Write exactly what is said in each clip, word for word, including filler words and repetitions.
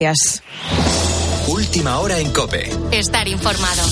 Gracias. Última hora en COPE. Estar informado.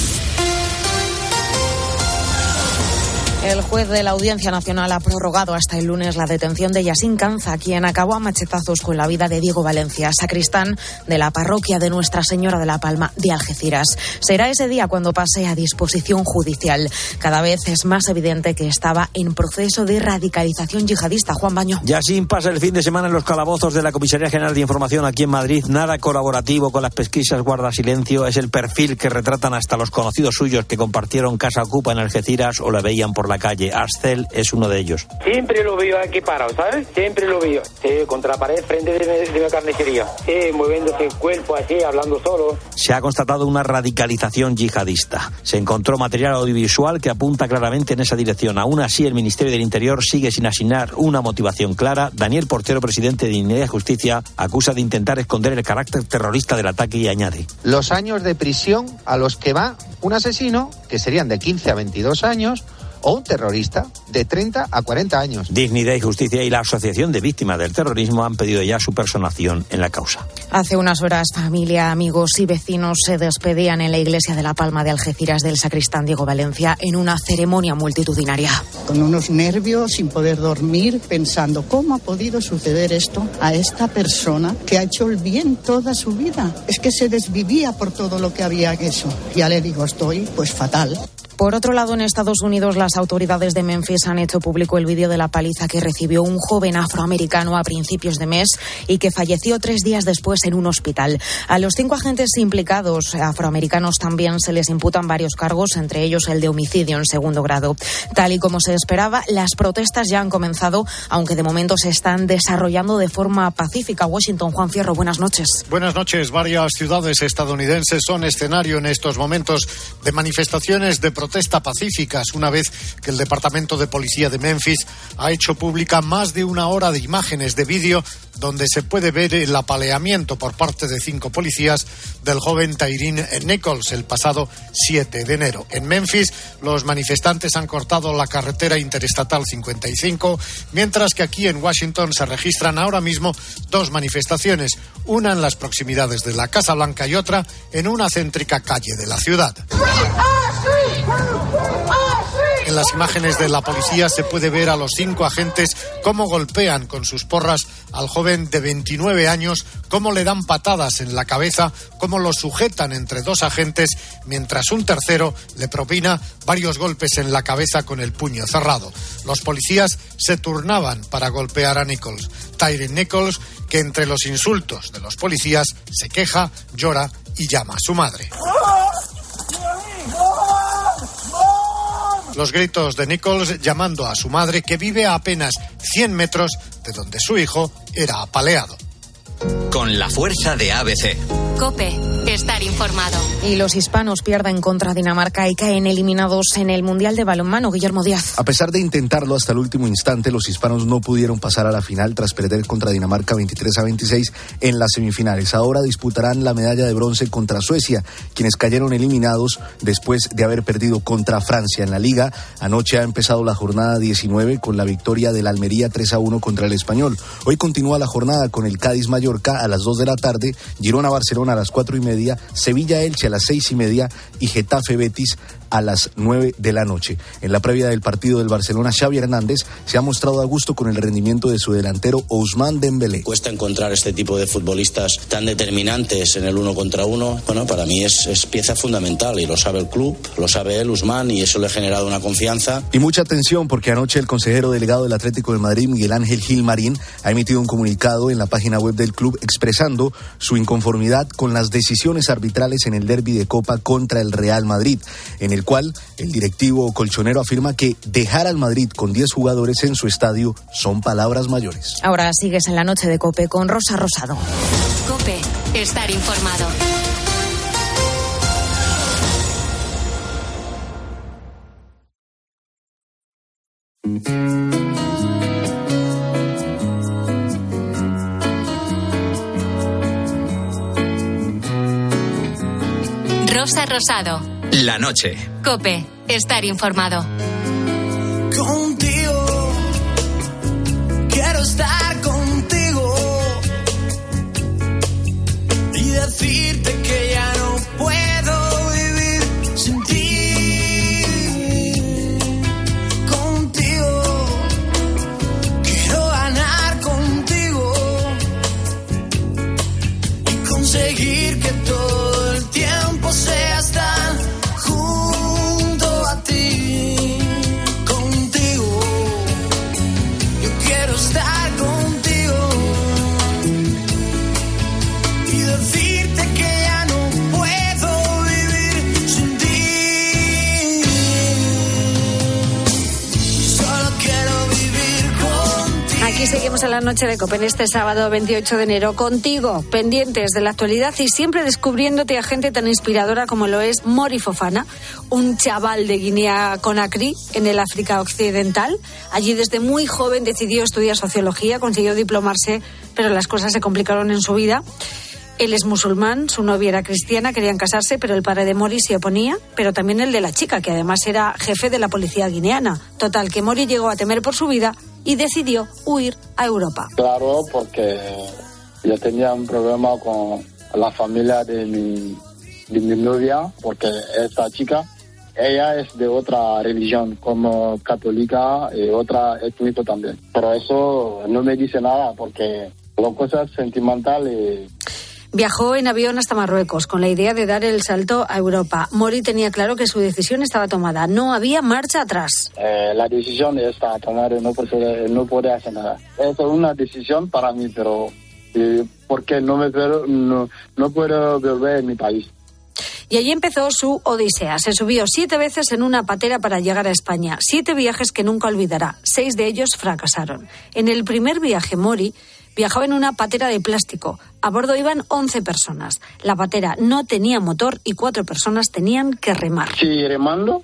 El juez de la Audiencia Nacional ha prorrogado hasta el lunes la detención de Yassín Canza, quien acabó a machetazos con la vida de Diego Valencia, sacristán de la parroquia de Nuestra Señora de la Palma de Algeciras. Será ese día cuando pase a disposición judicial. Cada vez es más evidente que estaba en proceso de radicalización yihadista. Juan Baño. Yassín pasa el fin de semana en los calabozos de la Comisaría General de Información aquí en Madrid. Nada colaborativo con las pesquisas, guarda silencio. Es el perfil que retratan hasta los conocidos suyos que compartieron casa ocupa en Algeciras o la veían por la calle. Ascel es uno de ellos. Siempre lo veo aquí parado, ¿sabes? Siempre lo veo. Sí, contra la pared, frente de, de la carnicería. Sí, moviéndose el cuerpo así, hablando solo. Se ha constatado una radicalización yihadista. Se encontró material audiovisual que apunta claramente en esa dirección. Aún así, el Ministerio del Interior sigue sin asignar una motivación clara. Daniel Portero, presidente de Dignidad y Justicia, acusa de intentar esconder el carácter terrorista del ataque y añade: los años de prisión a los que va un asesino, que serían de quince a veintidós años, o un terrorista de treinta a cuarenta años. Dignidad y Justicia y la Asociación de Víctimas del Terrorismo han pedido ya su personación en la causa. Hace unas horas, familia, amigos y vecinos se despedían en la iglesia de la Palma de Algeciras del sacristán Diego Valencia en una ceremonia multitudinaria. Con unos nervios, sin poder dormir, pensando cómo ha podido suceder esto a esta persona que ha hecho el bien toda su vida. Es que se desvivía por todo lo que había hecho. Ya le digo, estoy pues fatal. Por otro lado, en Estados Unidos, las autoridades de Memphis han hecho público el vídeo de la paliza que recibió un joven afroamericano a principios de mes y que falleció tres días después en un hospital. A los cinco agentes implicados afroamericanos también se les imputan varios cargos, entre ellos el de homicidio en segundo grado. Tal y como se esperaba, las protestas ya han comenzado, aunque de momento se están desarrollando de forma pacífica. Washington, Juan Fierro, buenas noches. Buenas noches. Varias ciudades estadounidenses son escenario en estos momentos de manifestaciones de protesta protesta pacíficas, una vez que el Departamento de Policía de Memphis ha hecho pública más de una hora de imágenes de vídeo donde se puede ver el apaleamiento por parte de cinco policías del joven Tyrin Nichols el pasado siete de enero. En Memphis, los manifestantes han cortado la carretera interestatal cincuenta y cinco, mientras que aquí en Washington se registran ahora mismo dos manifestaciones, una en las proximidades de la Casa Blanca y otra en una céntrica calle de la ciudad. En las imágenes de la policía se puede ver a los cinco agentes cómo golpean con sus porras al joven de veintinueve años, cómo le dan patadas en la cabeza, cómo lo sujetan entre dos agentes, mientras un tercero le propina varios golpes en la cabeza con el puño cerrado. Los policías se turnaban para golpear a Nichols. Tyrin Nichols, que entre los insultos de los policías se queja, llora y llama a su madre. Los gritos de Nichols llamando a su madre, que vive a apenas cien metros de donde su hijo era apaleado. Con la fuerza de A B C. COPE, estar informado. Y los hispanos pierden contra Dinamarca y caen eliminados en el Mundial de Balonmano. Guillermo Díaz. A pesar de intentarlo hasta el último instante, los hispanos no pudieron pasar a la final tras perder contra Dinamarca veintitrés a veintiséis en las semifinales. Ahora disputarán la medalla de bronce contra Suecia, quienes cayeron eliminados después de haber perdido contra Francia. En la Liga, anoche ha empezado la jornada diecinueve con la victoria del Almería tres a uno contra el Español. Hoy continúa la jornada con el Cádiz Mallorca a las dos de la tarde, Girona Barcelona a las cuatro y media, Sevilla Elche a las seis y media y Getafe Betis a las nueve de la noche. En la previa del partido del Barcelona, Xavi Hernández se ha mostrado a gusto con el rendimiento de su delantero Ousmane Dembélé. Cuesta encontrar este tipo de futbolistas tan determinantes en el uno contra uno. Bueno, para mí es, es pieza fundamental y lo sabe el club, lo sabe él, Ousmane, y eso le ha generado una confianza. Y mucha atención porque anoche el consejero delegado del Atlético de Madrid, Miguel Ángel Gil Marín, ha emitido un comunicado en la página web del club expresando su inconformidad con las decisiones arbitrales en el derbi de Copa contra el Real Madrid, en el cual el directivo colchonero afirma que dejar al Madrid con diez jugadores en su estadio son palabras mayores. Ahora sigues en la noche de COPE con Rosa Rosado. COPE, estar informado. Rosa Rosado. La noche. COPE, estar informado. Contigo, quiero estar contigo. decirte que ya no puedo vivir sin ti. Contigo quiero ganar contigo y conseguir que todo el tiempo sea estar junto a ti. Contigo yo quiero estar contigo y decirte que ya no puedo vivir sin ti. Solo quiero vivir contigo. Aquí seguimos en la noche de COPE en este sábado veintiocho de enero contigo, pendientes de la actualidad y siempre descubriéndote a gente tan inspiradora como lo es Mori Fofana, un chaval de Guinea-Conakry en el África Occidental. Allí desde muy joven decidió estudiar sociología, consiguió diplomarse, pero las cosas se complicaron en su vida. Él es musulmán, su novia era cristiana, querían casarse, pero el padre de Mori se oponía, pero también el de la chica, que además era jefe de la policía guineana. Total, que Mori llegó a temer por su vida y decidió huir a Europa. Claro, porque yo tenía un problema con la familia de mi, de mi novia, porque esta chica, ella es de otra religión, como católica y otra étnico también. Pero eso no me dice nada, porque son cosas sentimentales. Viajó en avión hasta Marruecos con la idea de dar el salto a Europa. Mori tenía claro que su decisión estaba tomada. No había marcha atrás. Eh, la decisión está tomada y no puede, no puede hacer nada. Es una decisión para mí, pero eh, porque no, me, no, no puedo volver a mi país. Y allí empezó su odisea. Se subió siete veces en una patera para llegar a España. Siete viajes que nunca olvidará. Seis de ellos fracasaron. En el primer viaje, Mori viajaba en una patera de plástico. A bordo iban once personas. La patera no tenía motor y cuatro personas tenían que remar. Sí, remando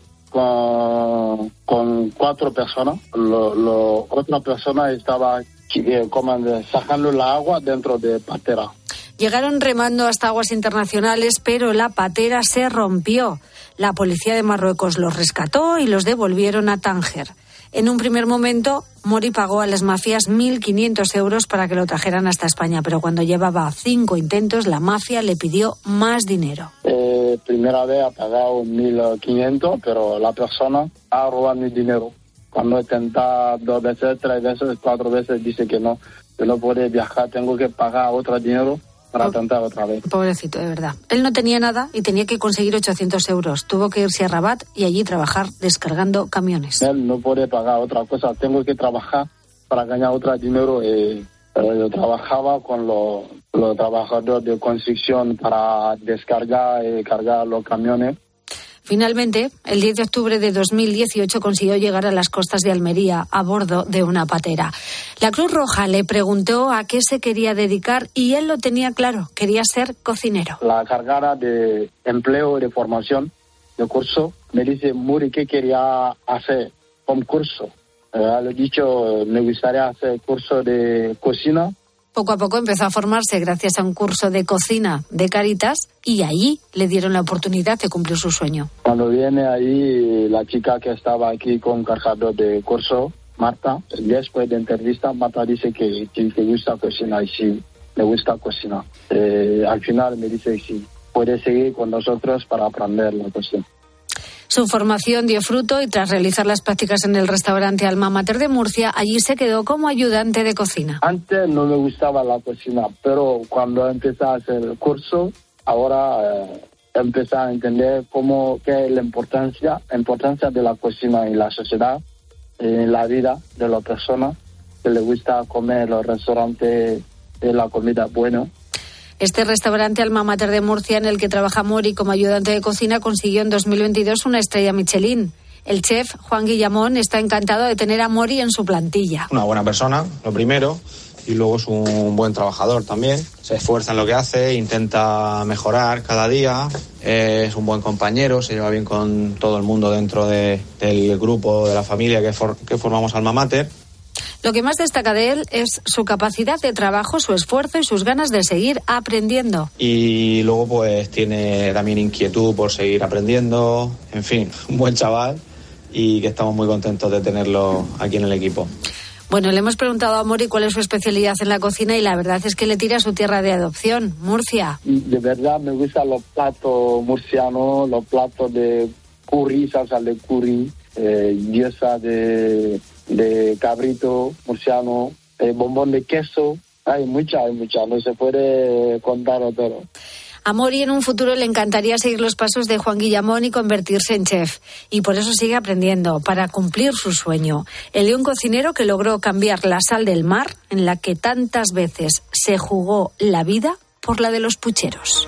con, con cuatro personas. Lo, lo, otra persona estaba eh, como, sacando la agua dentro de patera. Llegaron remando hasta aguas internacionales, pero la patera se rompió. La policía de Marruecos los rescató y los devolvieron a Tánger. En un primer momento, Mori pagó a las mafias mil quinientos euros para que lo trajeran hasta España, pero cuando llevaba cinco intentos, la mafia le pidió más dinero. Eh, primera vez ha pagado mil quinientos, pero la persona ha robado mi dinero. Cuando intenta dos veces, tres veces, cuatro veces, dice que no, que no puede viajar, tengo que pagar otro dinero para tentar otra vez. Pobrecito, de verdad. Él no tenía nada y tenía que conseguir ochocientos euros. Tuvo que irse a Rabat y allí trabajar descargando camiones. Él no puede pagar otra cosa. Tengo que trabajar para ganar otro dinero. Eh, yo trabajaba con los, los trabajadores de construcción para descargar y cargar los camiones. Finalmente, el diez de octubre de dos mil dieciocho consiguió llegar a las costas de Almería a bordo de una patera. La Cruz Roja le preguntó a qué se quería dedicar y él lo tenía claro, quería ser cocinero. La cargada de empleo, de formación, de curso, me dice, Muri, ¿qué quería hacer como curso? Eh, le he dicho, me gustaría hacer curso de cocina. Poco a poco empezó a formarse gracias a un curso de cocina de Cáritas y allí le dieron la oportunidad de cumplir su sueño. Cuando viene ahí la chica que estaba aquí con cargador de curso, Marta, después de entrevista, Marta dice que, que le gusta cocinar y sí, le gusta cocinar. Eh, al final me dice que sí, puede seguir con nosotros para aprender la cocina. Su formación dio fruto y tras realizar las prácticas en el restaurante Alma Mater de Murcia, allí se quedó como ayudante de cocina. Antes no me gustaba la cocina, pero cuando empecé a hacer el curso, ahora eh, empecé a entender cómo, qué es la importancia, la importancia de la cocina en la sociedad, en la vida de las personas que les gusta comer en los restaurantes, la comida buena. Este restaurante Alma Mater de Murcia, en el que trabaja Mori como ayudante de cocina, consiguió en dos mil veintidós una estrella Michelin. El chef Juan Guillamón está encantado de tener a Mori en su plantilla. Una buena persona, lo primero, y luego es un buen trabajador también. Se esfuerza en lo que hace, intenta mejorar cada día, es un buen compañero, se lleva bien con todo el mundo dentro de, del grupo, de la familia que, for, que formamos Alma Mater. Lo que más destaca de él es su capacidad de trabajo, su esfuerzo y sus ganas de seguir aprendiendo. Y luego pues tiene también inquietud por seguir aprendiendo, en fin, un buen chaval y que estamos muy contentos de tenerlo aquí en el equipo. Bueno, le hemos preguntado a Mori cuál es su especialidad en la cocina y la verdad es que le tira a su tierra de adopción, Murcia. De verdad me gustan los platos murcianos, los platos de curry, salsa de curry, eh, guisa de, de cabrito murciano, eh, bombón de queso. Hay mucha, hay mucha, no se puede contar todo. A Mori en un futuro le encantaría seguir los pasos de Juan Guillamón y convertirse en chef. Y por eso sigue aprendiendo, para cumplir su sueño. El de un cocinero que logró cambiar la sal del mar, en la que tantas veces se jugó la vida, por la de los pucheros.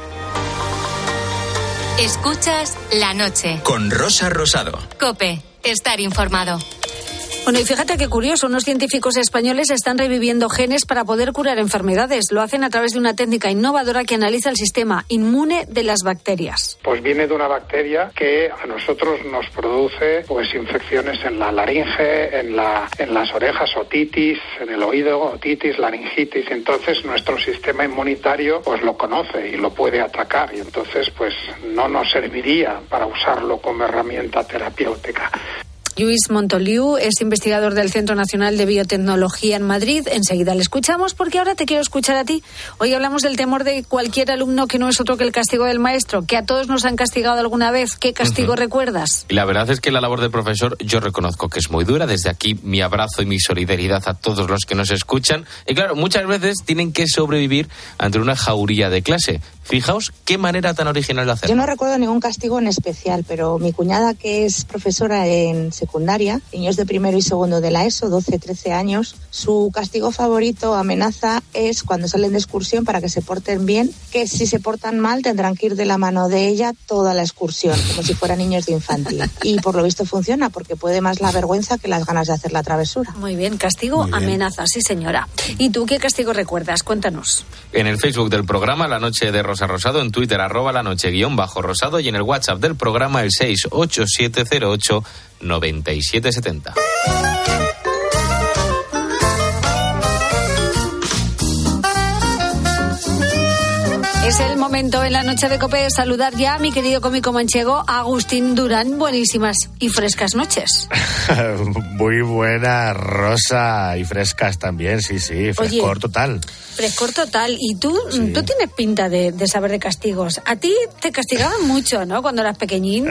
Escuchas La Noche. Con Rosa Rosado. COPE. Estar informado. Bueno, y fíjate qué curioso, unos científicos españoles están reviviendo genes para poder curar enfermedades. Lo hacen a través de una técnica innovadora que analiza el sistema inmune de las bacterias. Pues viene de una bacteria que a nosotros nos produce pues infecciones en la laringe, en la en las orejas, otitis, en el oído, otitis, laringitis. Entonces nuestro sistema inmunitario pues lo conoce y lo puede atacar y entonces pues no nos serviría para usarlo como herramienta terapéutica. Lluís Montoliu es investigador del Centro Nacional de Biotecnología en Madrid. Enseguida le escuchamos porque ahora te quiero escuchar a ti. Hoy hablamos del temor de cualquier alumno que no es otro que el castigo del maestro, que a todos nos han castigado alguna vez. ¿Qué castigo uh-huh. recuerdas? Y la verdad es que la labor del profesor yo reconozco que es muy dura. Desde aquí mi abrazo y mi solidaridad a todos los que nos escuchan. Y claro, muchas veces tienen que sobrevivir ante una jauría de clase. Fijaos qué manera tan original de hacerlo. Yo no recuerdo ningún castigo en especial, pero mi cuñada, que es profesora en secundaria, niños de primero y segundo de la ESO, doce, trece años, su castigo favorito, amenaza, es cuando salen de excursión para que se porten bien, que si se portan mal tendrán que ir de la mano de ella toda la excursión, como si fueran niños de infantil. Y por lo visto funciona, porque puede más la vergüenza que las ganas de hacer la travesura. Muy bien, castigo, Muy bien. amenaza, sí señora. ¿Y tú qué castigo recuerdas? Cuéntanos. En el Facebook del programa La Noche de Rosa Rosado, en Twitter arroba la noche guión bajo rosado y en el WhatsApp del programa el seis ocho siete cero ocho noventa y siete setenta. Es el momento en la noche de COPE de saludar ya a mi querido cómico manchego Agustín Durán. Buenísimas y frescas noches. Muy buena, Rosa, y frescas también, sí, sí, frescor Oye, total. Frescor total. Y tú, sí. tú tienes pinta de, de saber de castigos. A ti te castigaban mucho, ¿no? Cuando eras pequeñín.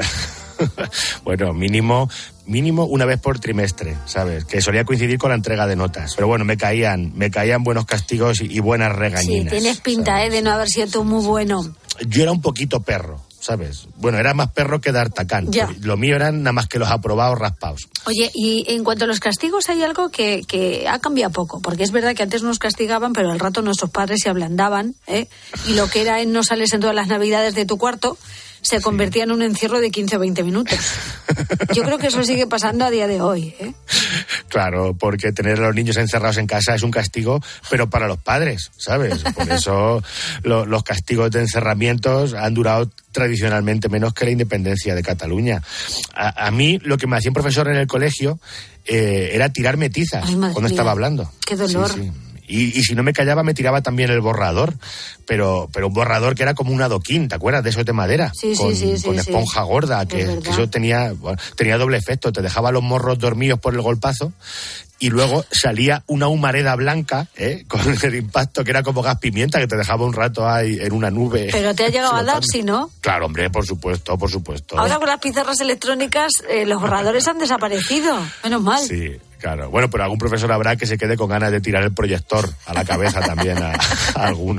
Bueno, mínimo mínimo una vez por trimestre, ¿sabes? Que solía coincidir con la entrega de notas. Pero bueno, me caían me caían buenos castigos y, y buenas regañinas. Sí, tienes pinta, ¿eh? De no haber sido tú muy bueno. Yo era un poquito perro, ¿sabes? Bueno, era más perro que d'Artagnan. Lo mío eran nada más que los aprobados raspados. Oye, y en cuanto a los castigos hay algo que, que ha cambiado poco, porque es verdad que antes nos castigaban, pero al rato nuestros padres se ablandaban, ¿eh? Y lo que era en no sales en todas las navidades de tu cuarto se convertía sí. en un encierro de quince o veinte minutos. Yo creo que eso sigue pasando a día de hoy, ¿eh? Claro, porque tener a los niños encerrados en casa es un castigo, pero para los padres, ¿sabes? Por eso lo, los castigos de encerramientos han durado tradicionalmente menos que la independencia de Cataluña. A, a mí lo que me hacía un profesor en el colegio eh, era tirarme tizas Ay, cuando mía. estaba hablando. ¡Qué dolor! Sí, sí. Y, y si no me callaba me tiraba también el borrador, pero pero un borrador que era como un adoquín, ¿te acuerdas? De esos de madera, sí, con, sí, sí, con sí, esponja sí. gorda, que, que eso tenía, bueno, tenía doble efecto, te dejaba los morros dormidos por el golpazo y luego salía una humareda blanca, ¿eh? Con el impacto que era como gas pimienta, que te dejaba un rato ahí en una nube. Pero te ha llegado flotando. A dar, ¿sí, no? Claro, hombre, por supuesto, por supuesto. Ahora con las pizarras electrónicas eh, los borradores han desaparecido, menos mal. Sí. Claro, bueno, pero algún profesor habrá que se quede con ganas de tirar el proyector a la cabeza también a, a alguno.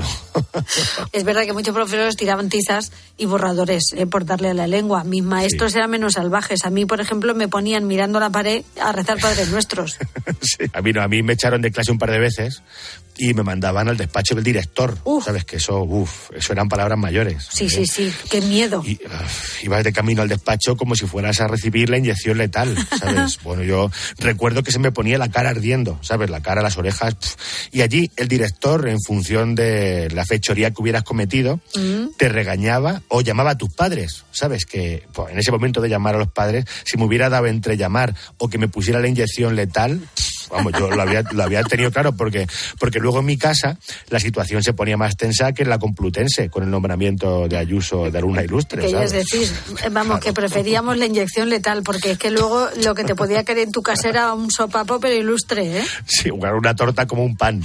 Es verdad que muchos profesores tiraban tizas y borradores eh, por darle a la lengua. Mis maestros sí. eran menos salvajes. A mí, por ejemplo, me ponían mirando la pared a rezar Padres Nuestros. Sí. A mí no, a mí me echaron de clase un par de veces y me mandaban al despacho del director. Uf. ¿Sabes? Que eso, uff, eso eran palabras mayores. Sí, ¿eh? sí, sí, qué miedo. Y uh, ibas de camino al despacho como si fueras a recibir la inyección letal, ¿sabes? Bueno, yo recuerdo que se me ponía la cara ardiendo, ¿sabes? La cara, las orejas. Pff. Y allí el director, en función de la fechoría que hubieras cometido, mm. te regañaba o llamaba a tus padres, ¿sabes? Que pues, en ese momento de llamar a los padres, si me hubiera dado entre llamar o que me pusiera la inyección letal, pff, vamos, yo lo había, lo había tenido claro porque, porque luego en mi casa la situación se ponía más tensa que en la Complutense con el nombramiento de Ayuso de alumna ilustre. Que ¿sabes? es decir, vamos, claro, que preferíamos la inyección letal, porque es que luego lo que te podía caer en tu casa era un sopapo pero ilustre, ¿eh? Sí, una torta como un pan.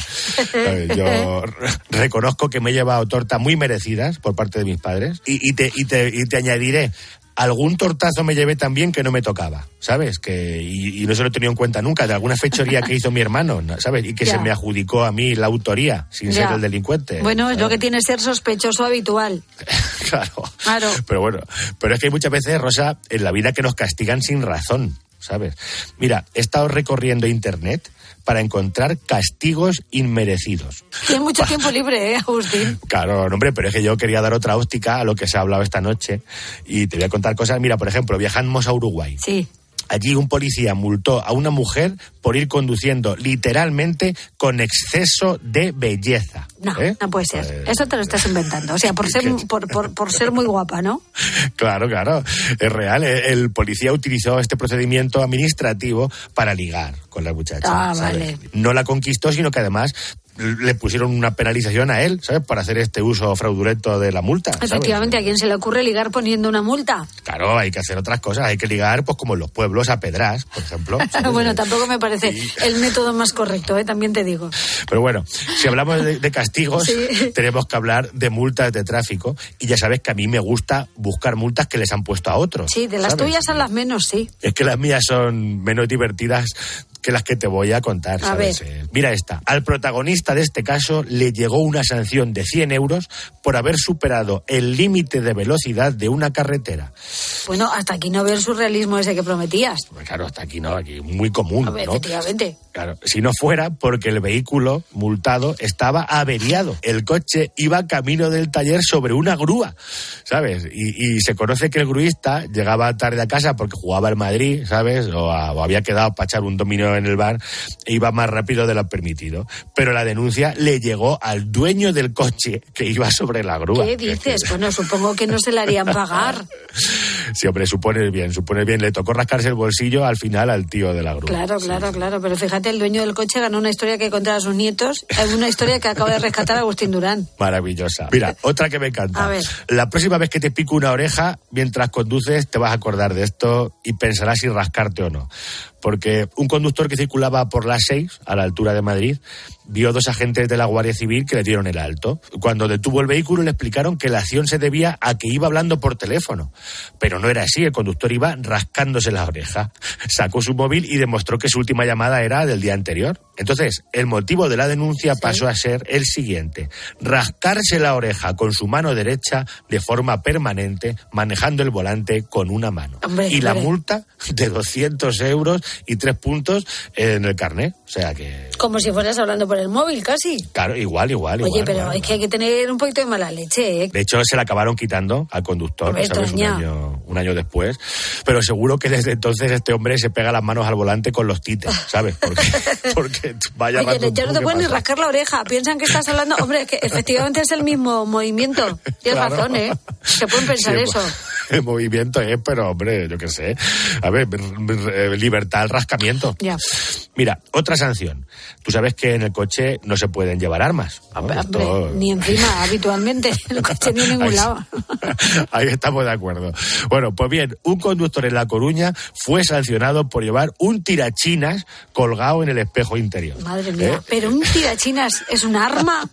Yo reconozco que me he llevado tortas muy merecidas por parte de mis padres y, y, te, y, te, y te añadiré, algún tortazo me llevé también que no me tocaba, ¿sabes? Que y, y no se lo he tenido en cuenta nunca, de alguna fechoría que hizo mi hermano, ¿sabes? Y que ya. se me adjudicó a mí la autoría, sin ya. ser el delincuente. Bueno, ¿sabes? Es lo que tiene ser sospechoso habitual. Claro. Claro. Pero bueno, pero es que hay muchas veces, Rosa, en la vida que nos castigan sin razón, ¿sabes? Mira, he estado recorriendo internet para encontrar castigos inmerecidos. Tienes mucho tiempo libre, ¿eh, Agustín? Claro, hombre, pero es que yo quería dar otra óptica a lo que se ha hablado esta noche y te voy a contar cosas. Mira, por ejemplo, viajamos a Uruguay. Sí. Allí un policía multó a una mujer por ir conduciendo literalmente con exceso de belleza. No, ¿eh? no puede ser. Pues... Eso te lo estás inventando. O sea, por ser, por, por, por ser muy guapa, ¿no? Claro, claro. Es real. El policía utilizó este procedimiento administrativo para ligar con la muchacha. Ah, ¿sabes? vale. No la conquistó, sino que además le pusieron una penalización a él, ¿sabes? Por hacer este uso fraudulento de la multa, ¿sabes? Efectivamente, ¿a quién se le ocurre ligar poniendo una multa? Claro, hay que hacer otras cosas, hay que ligar, pues como en los pueblos, a pedras, por ejemplo. Bueno, tampoco me parece sí. el método más correcto, ¿eh? También te digo. Pero bueno, si hablamos de, de castigos, sí. tenemos que hablar de multas de tráfico, y ya sabes que a mí me gusta buscar multas que les han puesto a otros. Sí, de las ¿sabes? tuyas a las menos, sí. Es que las mías son menos divertidas que las que te voy a contar, ¿sabes? A ver. Mira esta. Al protagonista de este caso le llegó una sanción de cien euros por haber superado el límite de velocidad de una carretera. Bueno, hasta aquí no veo el surrealismo ese que prometías. Pues claro, hasta aquí no, aquí muy común, a ver, ¿no? Efectivamente. Claro, si no fuera porque el vehículo multado estaba averiado. El coche iba camino del taller sobre una grúa, ¿sabes? Y, y se conoce que el gruista llegaba tarde a casa porque jugaba al Madrid, ¿sabes? O, a, o había quedado para echar un dominó en el bar e iba más rápido de lo permitido. Pero la denuncia le llegó al dueño del coche que iba sobre la grúa. ¿Qué dices? Bueno, supongo que no se le harían pagar. Sí, hombre, supones bien, supones bien. Le tocó rascarse el bolsillo al final al tío de la grúa. Claro, claro, sí. claro. Pero fíjate, el dueño del coche ganó una historia que contar a sus nietos, una historia que acaba de rescatar Agustín Durán. Maravillosa. Mira, otra que me encanta. A ver. La próxima vez que te pico una oreja, mientras conduces, te vas a acordar de esto y pensarás si rascarte o no. Porque un conductor que circulaba por la seis, a la altura de Madrid, vio dos agentes de la Guardia Civil que le dieron el alto. Cuando detuvo el vehículo le explicaron que la acción se debía a que iba hablando por teléfono. Pero no era así, el conductor iba rascándose la oreja. Sacó su móvil y demostró que su última llamada era del día anterior. Entonces, el motivo de la denuncia ¿Sí? pasó a ser el siguiente: rascarse la oreja con su mano derecha de forma permanente, manejando el volante con una mano. Hombre, y la hombre. multa de doscientos euros y tres puntos en el carnet. O sea que... Como si fueras hablando por el móvil, casi. Claro, igual, igual, igual. Oye, pero igual, es igual. que hay que tener un poquito de mala leche, ¿eh? De hecho, se la acabaron quitando al conductor, Hombre, ¿sabes? Un año, un año después. Pero seguro que desde entonces este hombre se pega las manos al volante con los tites, ¿sabes? Porque, porque vaya Oye, rato ya no te ¿qué pueden ni pasa? rascar la oreja. Piensan que estás hablando... Hombre, es que efectivamente es el mismo movimiento. Tienes Claro. razón, ¿eh? Se pueden pensar Sí, eso. El movimiento es, pero hombre, yo qué sé. A ver, libertad al rascamiento. Ya. Mira, otra sanción. Tú sabes que en el coche no se pueden llevar armas, ¿no? Hombre, Esto- ni encima, habitualmente. El coche ni en ningún Ahí- lado. Ahí estamos de acuerdo. Bueno, pues bien, un conductor en La Coruña fue sancionado por llevar un tirachinas colgado en el espejo interior. Madre mía. ¿Eh? ¿Pero un tirachinas es un arma?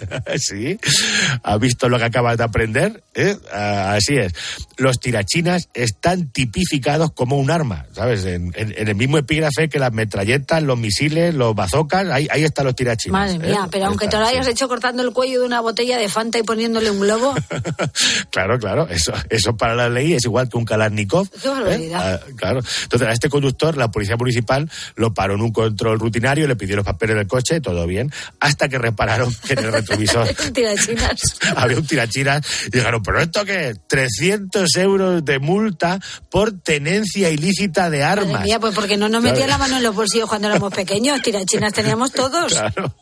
Sí, ¿has visto lo que acabas de aprender? ¿Eh? Ah, así es. Los tirachinas están tipificados como un arma, ¿sabes? En, en- en el mismo epígrafe que las metralletas, los misiles, los bazocas, ahí, ahí están los tirachinas. Madre mía, ¿eh? pero Ahí aunque te están, lo hayas sí. hecho cortando el cuello de una botella de Fanta y poniéndole un globo. Claro, claro, eso, eso para la ley es igual que un Kalashnikov. Qué barbaridad. ¿eh? Ah, claro. Entonces, a este conductor, la policía municipal lo paró en un control rutinario, le pidió los papeles del coche, todo bien, hasta que repararon que en el retrovisor Tirachinas. había un tirachinas y dijeron, ¿pero esto qué? trescientos euros de multa por tenencia ilícita de armas. Madre mía, pues porque no nos metían ¿Sabes? la mano en los bolsillos cuando éramos pequeños. Tirachinas teníamos todos. Claro.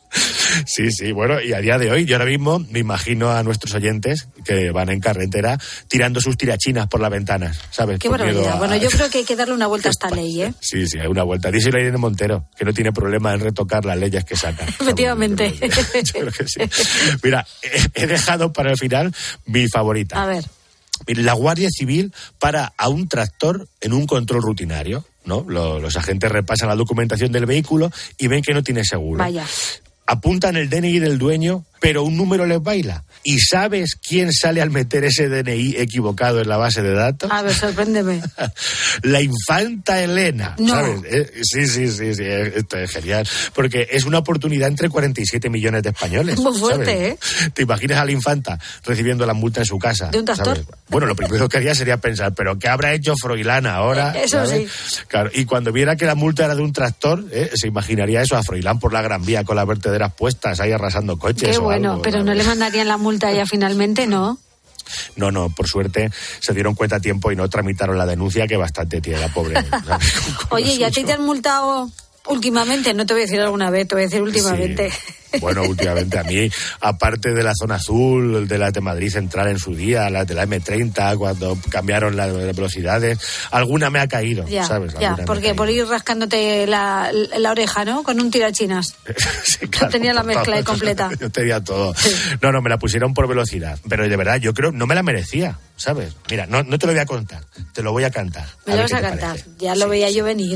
Sí, sí, bueno, y a día de hoy, yo ahora mismo me imagino a nuestros oyentes que van en carretera tirando sus tirachinas por las ventanas, ¿sabes? Qué Por miedo barbaridad. a- Bueno, yo creo que hay que darle una vuelta a esta ley, ¿eh? Sí, sí, hay una vuelta. Díselo a Irene Montero, que no tiene problema en retocar las leyes que saca. Efectivamente. Yo creo que sí. Mira, he, he dejado para el final mi favorita. A ver. La Guardia Civil para a un tractor en un control rutinario, ¿no? Los, los agentes repasan la documentación del vehículo y ven que no tiene seguro. Vaya. Apuntan el D N I del dueño, pero un número les baila. ¿Y sabes quién sale al meter ese D N I equivocado en la base de datos? A ver, sorpréndeme. La infanta Elena, No. ¿sabes? Eh, sí, sí, sí, sí, eh, esto es genial. Porque es una oportunidad entre cuarenta y siete millones de españoles. Muy fuerte, ¿sabes? ¿eh? ¿Te imaginas a la infanta recibiendo la multa en su casa? ¿De un tractor? ¿sabes? Bueno, lo primero que haría sería pensar, ¿pero qué habrá hecho Froilán ahora? Eh, eso ¿sabes? sí. Claro, y cuando viera que la multa era de un tractor, ¿eh? se imaginaría eso a Froilán por la Gran Vía con las vertederas puestas, ahí arrasando coches. Qué o bueno, algo, pero ¿no? no le mandarían la multa ya finalmente, ¿no? No, no, por suerte se dieron cuenta a tiempo y no tramitaron la denuncia, que bastante tiene la pobre. ¿sabes? Oye, ¿ya te, te han multado últimamente? No te voy a decir alguna vez, te voy a decir últimamente. Bueno, últimamente a mí, aparte de la zona azul, de la de Madrid Central en su día, la de la eme treinta, cuando cambiaron las velocidades, alguna me ha caído, Ya, ¿sabes? ya, Alguna me ha porque caído. por ir rascándote la, la oreja, ¿no? Con un tirachinas. Sí, claro, tenía la mezcla ahí todo. completa. Yo tenía todo. No, no, me la pusieron por velocidad, pero de verdad, yo creo, no me la merecía, ¿sabes? Mira, no, no te lo voy a contar, te lo voy a cantar. Me lo ver vas qué a te cantar, parece. ya lo veía yo venir.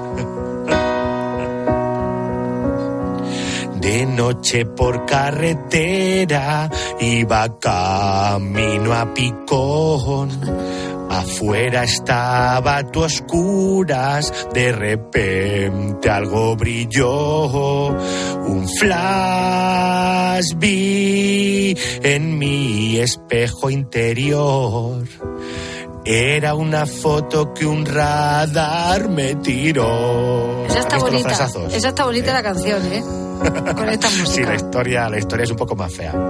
De noche por carretera iba camino a Picón. Afuera estaba tu oscuras, de repente algo brilló. Un flash vi en mi espejo interior. Era una foto que un radar me tiró. Esa está ¿Has visto los bonita, frasazos? esa está bonita la canción, ¿eh? Con esta Sí, música. la historia, la historia es un poco más fea.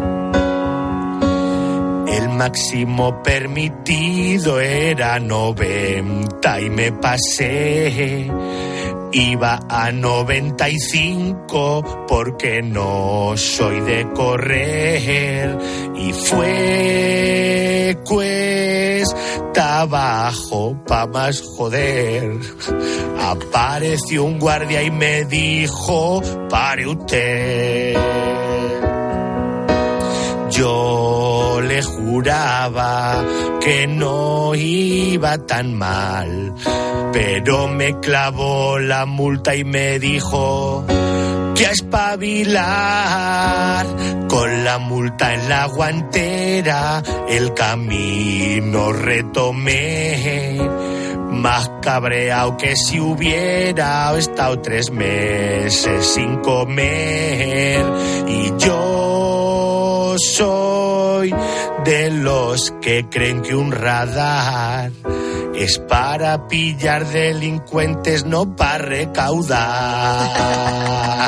El máximo permitido era noventa y me pasé. Iba a noventa y cinco porque no soy de correr. Y fue cuesta abajo pa' más joder. Apareció un guardia y me dijo, pare usted. Yo le juraba que no iba tan mal, pero me clavó la multa y me dijo que a espabilar. Con la multa en la guantera el camino retomé, más cabreado que si hubiera estado tres meses sin comer. Y yo soy de los que creen que un radar es para pillar delincuentes, no para recaudar.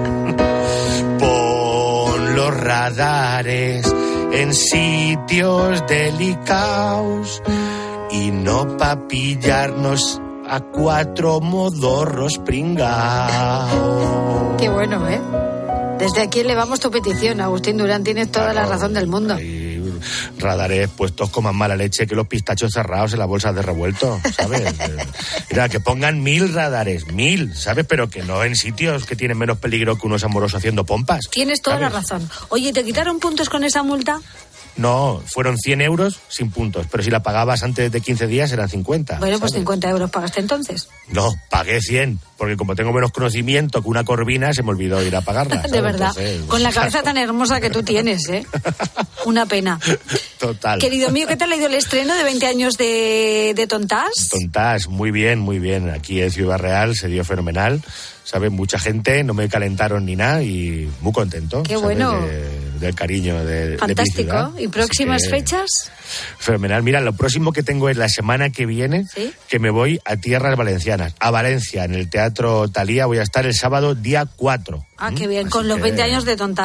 Pon los radares en sitios delicados y no pa' pillarnos a cuatro modorros pringaos. Qué bueno, ¿eh? Desde aquí elevamos tu petición, Agustín Durán, tienes toda la razón del mundo. Radares puestos con más mala leche que los pistachos cerrados en las bolsas de revuelto, ¿sabes? Mira, que pongan mil radares, mil, ¿sabes? Pero que no en sitios que tienen menos peligro que unos amorosos haciendo pompas. Tienes toda ¿sabes? la razón. Oye, ¿te quitaron puntos con esa multa? No, fueron cien euros sin puntos, pero si la pagabas antes de quince días eran cincuenta. Bueno, pues ¿sabes? cincuenta euros pagaste entonces. No, pagué cien, porque como tengo menos conocimiento que una corvina, se me olvidó ir a pagarla. ¿sabes? De verdad, Entonces, con la cabeza tan hermosa que tú tienes, ¿eh? Una pena. total. Querido mío, ¿qué tal ha ido el estreno de veinte años de, de Tontás? Tontás, muy bien, muy bien. Aquí en Ciudad Real se dio fenomenal. ¿Sabes? Mucha gente, no me calentaron ni nada y muy contento. Qué ¿sabes? bueno. De- del cariño de, de mi Fantástico. ciudad. ¿Y próximas Así que, fechas? Fenomenal. Mira, lo próximo que tengo es la semana que viene, ¿Sí? que me voy a tierras valencianas, a Valencia, en el Teatro Talía. Voy a estar el sábado día cuatro. Ah, qué bien, con los que- veinte años de Tontás.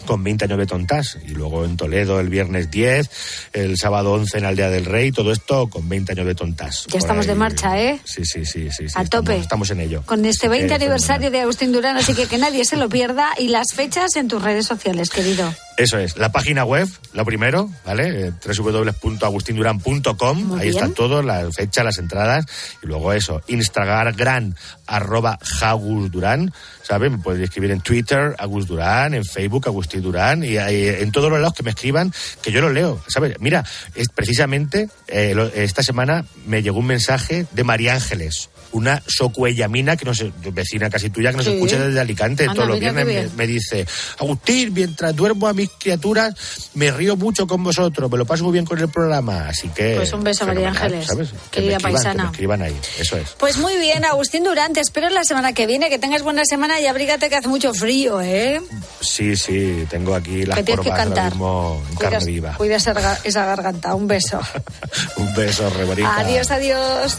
con veinte años de tontas. Y luego en Toledo el viernes diez, el sábado once en Aldea del Rey, todo esto con veinte años de tontas. Ya estamos de marcha, ¿eh? Sí, sí, sí. sí, sí a estamos, tope. Estamos en ello. Con este veinte Eh, aniversario de Agustín Durán, así que que nadie se lo pierda. Y las fechas en tus redes sociales, querido. Eso es, la página web, lo primero, ¿vale? doble u doble u doble u punto agustín durán punto com, ahí bien. está todo, la fecha, las entradas, y luego eso, Instagram, arroba Agus Durán, ¿sabes? Me puedes escribir en Twitter, Agus Durán, en Facebook, Agustín Durán, y ahí, en todos los lados que me escriban, que yo lo leo, ¿sabes? Mira, es precisamente, eh, lo, esta semana me llegó un mensaje de María Ángeles, una socuellamina que nos vecina casi tuya, que nos Sí. escucha desde Alicante. Anda, Todos los mira qué viernes me, me dice: Agustín, mientras duermo a mis criaturas, me río mucho con vosotros, me lo paso muy bien con el programa. Así que Pues un beso, María Ángeles, ¿sabes? Que querida me escriban, paisana. que me escriban ahí, eso es. Pues muy bien, Agustín Durán, te espero la semana que viene, que tengas buena semana y abrígate que hace mucho frío, ¿eh? Sí, sí, tengo aquí las Que tienes que corvas ahora cantar. mismo en carne Cuidas, viva. cuida esa, garga- esa garganta, un beso. Un beso, re bonita. Adiós, adiós.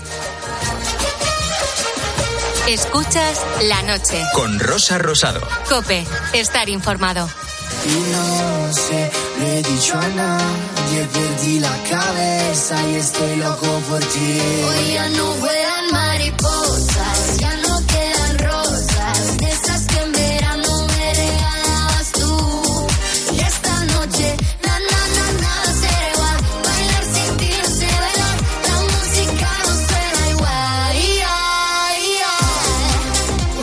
Escuchas La Noche. Con Rosa Rosado. Cope, estar informado. Y no sé, no he dicho a nadie, perdí la cabeza y estoy loco por ti. Hoy ya no vuelan mariposas, ya no quedan rosas, de esas que en verano me regalabas tú. Y esta noche, na, na, na, nada será igual, bailar sin ti no sé bailar, la música no suena igual. Y ay, ay,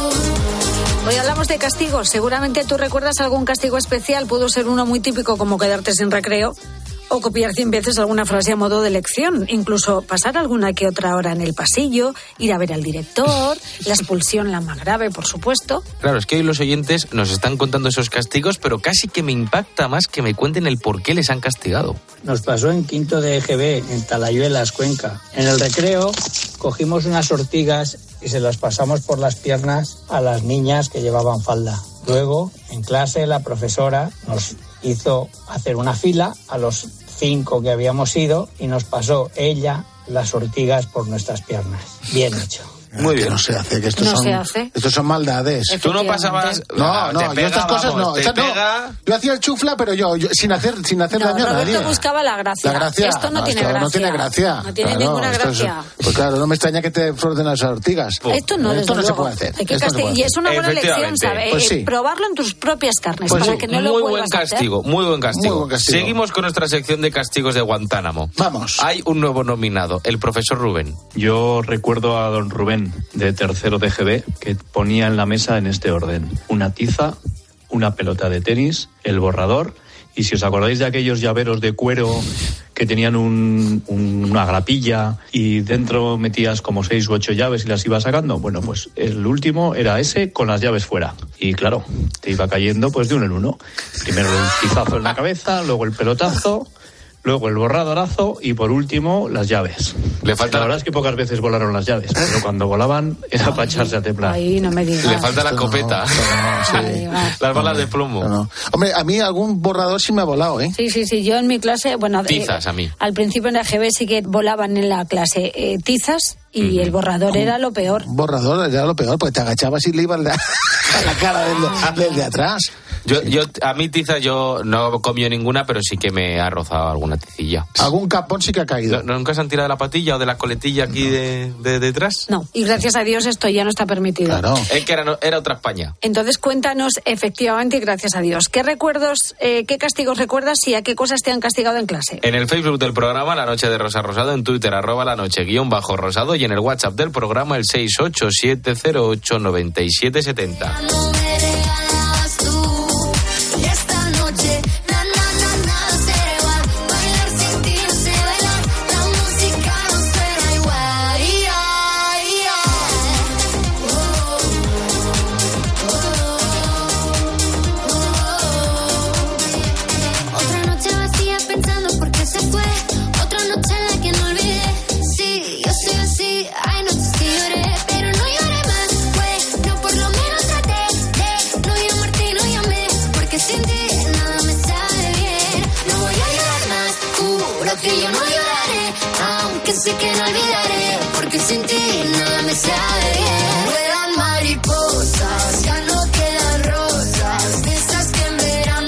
oh. Hoy hablamos de castigos. Seguramente tú recuerdas algún castigo especial. Pudo ser uno muy típico como quedarte sin recreo o copiar cien veces alguna frase a modo de lección. Incluso pasar alguna que otra hora en el pasillo, ir a ver al director, la expulsión, la más grave, por supuesto. Claro, es que hoy los oyentes nos están contando esos castigos, pero casi que me impacta más que me cuenten el por qué les han castigado. Nos pasó en quinto de E G B, en Talayuelas, Cuenca. En el recreo cogimos unas ortigas y se las pasamos por las piernas a las niñas que llevaban falda. Luego, en clase, la profesora nos hizo hacer una fila a los cinco que habíamos ido y nos pasó ella las ortigas por nuestras piernas. Bien hecho. Muy bien. Que no se hace, que estos No son, se hace. estos son maldades. Tú no pasabas... No, no, te yo pega, estas cosas vamos, no. te Estas no. pega. Yo hacía el chufla, pero yo, yo sin hacer, sin hacer No, daño a nadie. Roberto buscaba la gracia. La gracia. Esto no, tiene esto gracia. No tiene gracia. No tiene Claro, ninguna esto es- gracia. pues claro, no me extraña que te frorden las ortigas. Esto no, Esto desde no se luego. puede hacer. Hay que Esto no se casti- puede y es una buena lección, Efectivamente. ¿sabes? Pues Eh, sí. probarlo en tus propias carnes Pues para sí. que no lo muy vuelvas buen a hacer. castigo, muy buen castigo. Muy buen castigo. Seguimos con nuestra sección de castigos de Guantánamo. Vamos. Hay un nuevo nominado, el profesor Rubén. Yo recuerdo a don Rubén, de tercero de G B, que ponía en la mesa en este orden: una tiza, una pelota de tenis, el borrador, y si os acordáis de aquellos llaveros de cuero que tenían un, un- una grapilla y dentro metías como seis u ocho llaves y las ibas sacando, bueno, pues el último era ese con las llaves fuera. Y claro, te iba cayendo pues de uno en uno. Primero el tizazo en la cabeza, luego el pelotazo, luego el borradorazo y por último las llaves. Le falta- La verdad es que pocas veces volaron las llaves, pero cuando volaban era para echarse a temblar. Ahí no me digas. Le falta la Esto no, escopeta, esto no, sí. Ay, va. las balas de plomo. No, no. Hombre, a mí algún borrador sí me ha volado, ¿eh? Sí, sí, sí. Yo en mi clase, bueno, Tizas, eh, a mí. al principio en la G B sí que volaban en la clase eh, tizas y el borrador era lo peor. Un borrador era lo peor, porque te agachabas y le ibas a la cara del de, del de atrás. Yo, yo, a mí tiza yo no comió ninguna, pero sí que me ha rozado alguna ticilla. Algún capón sí que ha caído. ¿No- ¿Nunca se han tirado de la patilla o de la coletilla aquí de, de detrás? No, y gracias a Dios esto ya no está permitido. Claro. Es que era, no- era otra España. Entonces cuéntanos, efectivamente, y gracias a Dios, ¿qué recuerdos, eh, qué castigos recuerdas y a qué cosas te han castigado en clase? En el Facebook del programa La Noche de Rosa Rosado, en Twitter arroba la noche guión bajo rosado y en el WhatsApp del programa el seis ocho siete cero ocho nueve siete siete cero. No me regalabas tú. Y esta noche, na, na, na, nada será igual. Bailar sin ti no sé bailar. La música no suena igual. Y ay, ay. Oh, oh, oh. Otra noche vacía pensando por qué se fue. Otra noche en la que no olvidé. Sí, yo soy así. Hay noches que lloré, pero no lloré más. Güey, no, por lo menos traté de no llamarte, no llamé. Porque sin ti nada me sabe bien. No voy a llorar más. Juro que yo no lloraré. Aunque sé que no olvidaré. Porque sin ti nada me sabe bien. Vuelan mariposas, ya no quedan rosas. De esas que en verano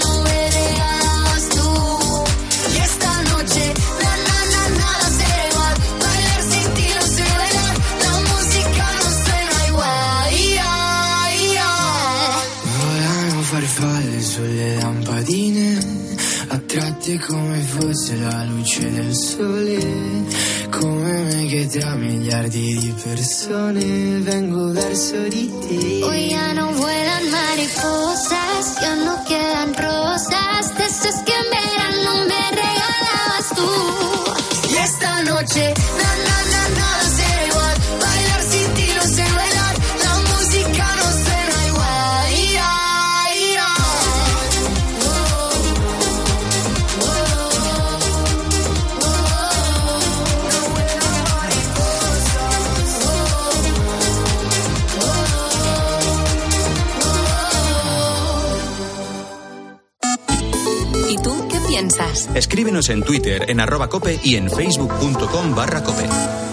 te come fosse la luce del sole, come me che tra miliardi di persone vengo verso di te. Hoy ya no vuelan mariposas, ya no quedan rosas, de esas que en verano me regalabas tú. Y esta noche, na na na nada será igual, bailar sin ti no sé bailar, la música no suena igual. Ira, ira. ¿Y tú qué piensas? Escríbenos en Twitter, en arroba cope y en facebook.com barra cope.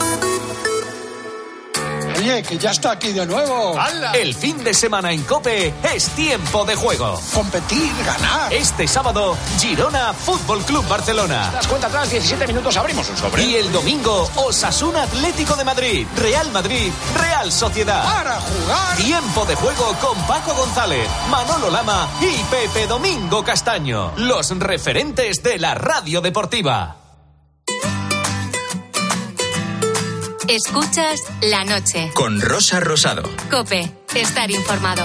Oye, que ya está aquí de nuevo. ¡Hala! El fin de semana en COPE es tiempo de juego. Competir, ganar. Este sábado, Girona Fútbol Club Barcelona. Das cuenta atrás, diecisiete minutos, abrimos un sobre. Y el domingo, Osasuna Atlético de Madrid, Real Madrid, Real Sociedad. Para jugar. Tiempo de juego con Paco González, Manolo Lama y Pepe Domingo Castaño. Los referentes de la radio deportiva. Escuchas La Noche. Con Rosa Rosado. COPE. Estar informado.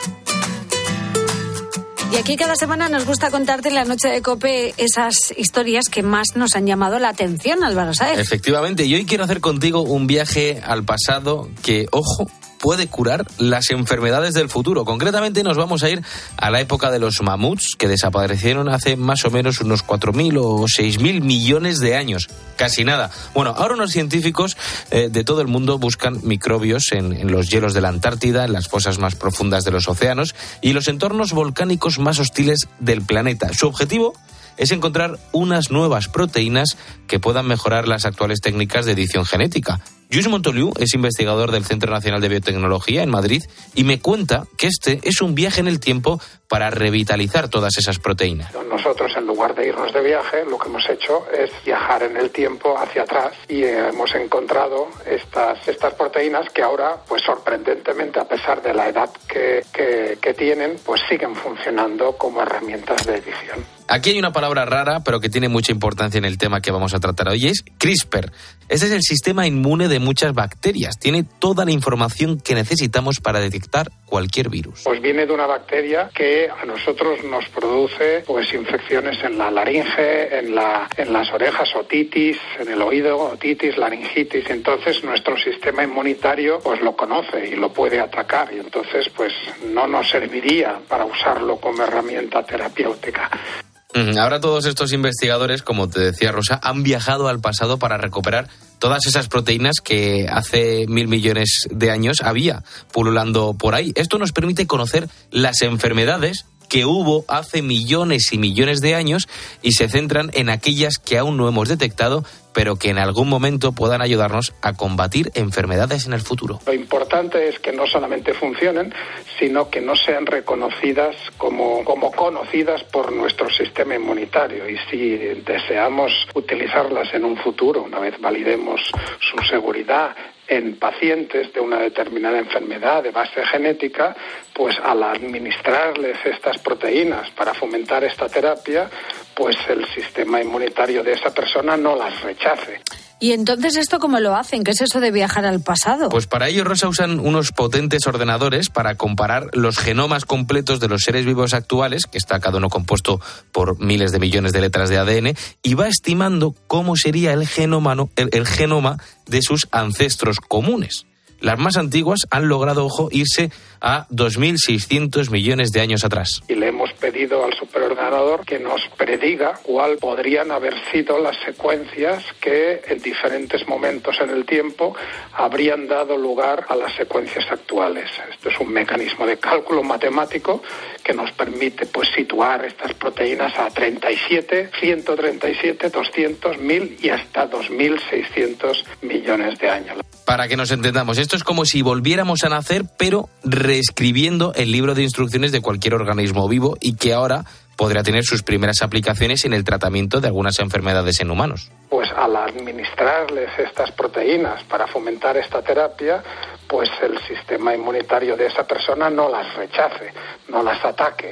Y aquí cada semana nos gusta contarte en La Noche de COPE esas historias que más nos han llamado la atención, Álvaro Sáez. Efectivamente, y hoy quiero hacer contigo un viaje al pasado que, ojo, puede curar las enfermedades del futuro. Concretamente nos vamos a ir a la época de los mamuts, que desaparecieron hace más o menos unos cuatro mil o seis mil millones de años. Casi nada. Bueno, ahora unos científicos eh, de todo el mundo buscan microbios en, en los hielos de la Antártida, en las fosas más profundas de los océanos y los entornos volcánicos más hostiles del planeta. Su objetivo es encontrar unas nuevas proteínas que puedan mejorar las actuales técnicas de edición genética. Lluís Montoliu es investigador del Centro Nacional de Biotecnología en Madrid y me cuenta que este es un viaje en el tiempo para revitalizar todas esas proteínas. Nosotros, en lugar de irnos de viaje, lo que hemos hecho es viajar en el tiempo hacia atrás y hemos encontrado estas, estas proteínas que ahora, pues sorprendentemente, a pesar de la edad que, que, que tienen, pues siguen funcionando como herramientas de edición. Aquí hay una palabra rara, pero que tiene mucha importancia en el tema que vamos a tratar hoy, es CRISPR. Este es el sistema inmune de muchas bacterias. Tiene toda la información que necesitamos para detectar cualquier virus. Pues viene de una bacteria que a nosotros nos produce pues infecciones en la laringe, en la en las orejas, otitis, en el oído, otitis, laringitis. Entonces nuestro sistema inmunitario pues lo conoce y lo puede atacar y entonces pues no nos serviría para usarlo como herramienta terapéutica. Ahora todos estos investigadores, como te decía Rosa, han viajado al pasado para recuperar todas esas proteínas que hace mil millones de años había pululando por ahí. Esto nos permite conocer las enfermedades que hubo hace millones y millones de años y se centran en aquellas que aún no hemos detectado, pero que en algún momento puedan ayudarnos a combatir enfermedades en el futuro. Lo importante es que no solamente funcionen, sino que no sean reconocidas como, como conocidas por nuestro sistema inmunitario. Y si deseamos utilizarlas en un futuro, una vez validemos su seguridad en pacientes de una determinada enfermedad de base genética, pues al administrarles estas proteínas para fomentar esta terapia, pues el sistema inmunitario de esa persona no las rechace. ¿Y entonces esto cómo lo hacen? ¿Qué es eso de viajar al pasado? Pues para ello, Rosa, usan unos potentes ordenadores para comparar los genomas completos de los seres vivos actuales, que está cada uno compuesto por miles de millones de letras de A D N, y va estimando cómo sería el genoma, el, el genoma de sus ancestros comunes. Las más antiguas han logrado, ojo, irse a dos mil seiscientos millones de años atrás. Y le hemos pedido al superordenador que nos prediga cuál podrían haber sido las secuencias que en diferentes momentos en el tiempo habrían dado lugar a las secuencias actuales. Esto es un mecanismo de cálculo matemático que nos permite pues situar estas proteínas a treinta y siete, ciento treinta y siete, doscientos, mil y hasta dos mil seiscientos millones de años. Para que nos entendamos, esto es como si volviéramos a nacer, pero reescribiendo el libro de instrucciones de cualquier organismo vivo y que ahora podrá tener sus primeras aplicaciones en el tratamiento de algunas enfermedades en humanos. Pues al administrarles estas proteínas para fomentar esta terapia, pues el sistema inmunitario de esa persona no las rechace, no las ataque.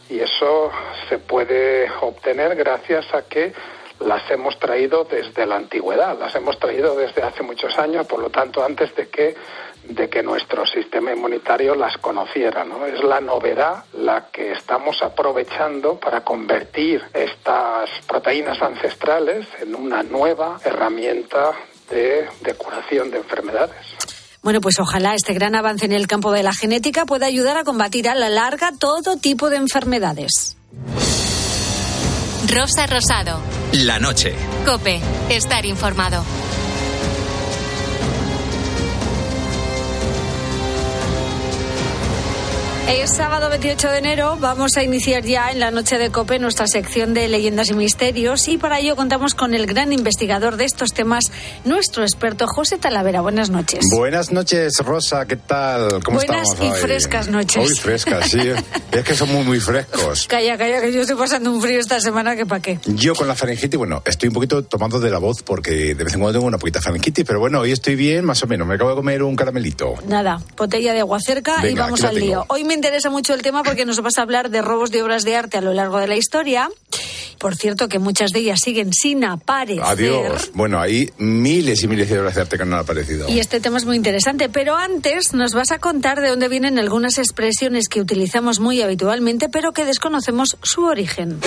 y eso se puede obtener gracias a que las hemos traído desde la antigüedad, las hemos traído desde hace muchos años, por lo tanto antes de que de que nuestro sistema inmunitario las conociera, ¿no? Es la novedad la que estamos aprovechando para convertir estas proteínas ancestrales en una nueva herramienta de, de curación de enfermedades. Bueno, pues ojalá este gran avance en el campo de la genética pueda ayudar a combatir a la larga todo tipo de enfermedades. Rosa Rosado. La noche. COPE. Estar informado. Es sábado veintiocho de enero, vamos a iniciar ya en la noche de COPE nuestra sección de leyendas y misterios y para ello contamos con el gran investigador de estos temas, nuestro experto José Talavera. Buenas noches. Buenas noches, Rosa, ¿qué tal? ¿Cómo Buenas estamos hoy? y frescas noches. Muy frescas, sí. Es que son muy, muy frescos. Calla, calla, que yo estoy pasando un frío esta semana que pa' qué. Yo con la faringitis, bueno, estoy un poquito tomando de la voz porque de vez en cuando tengo una poquita faringitis, pero bueno, hoy estoy bien, más o menos. Me acabo de comer un caramelito. Nada, botella de agua cerca. Venga, y vamos al lío. Hoy me interesa mucho el tema porque nos vas a hablar de robos de obras de arte a lo largo de la historia. Por cierto, que muchas de ellas siguen sin aparecer. Adiós. Bueno, hay miles y miles de obras de arte que no han aparecido. Y este tema es muy interesante, pero antes nos vas a contar de dónde vienen algunas expresiones que utilizamos muy habitualmente, pero que desconocemos su origen.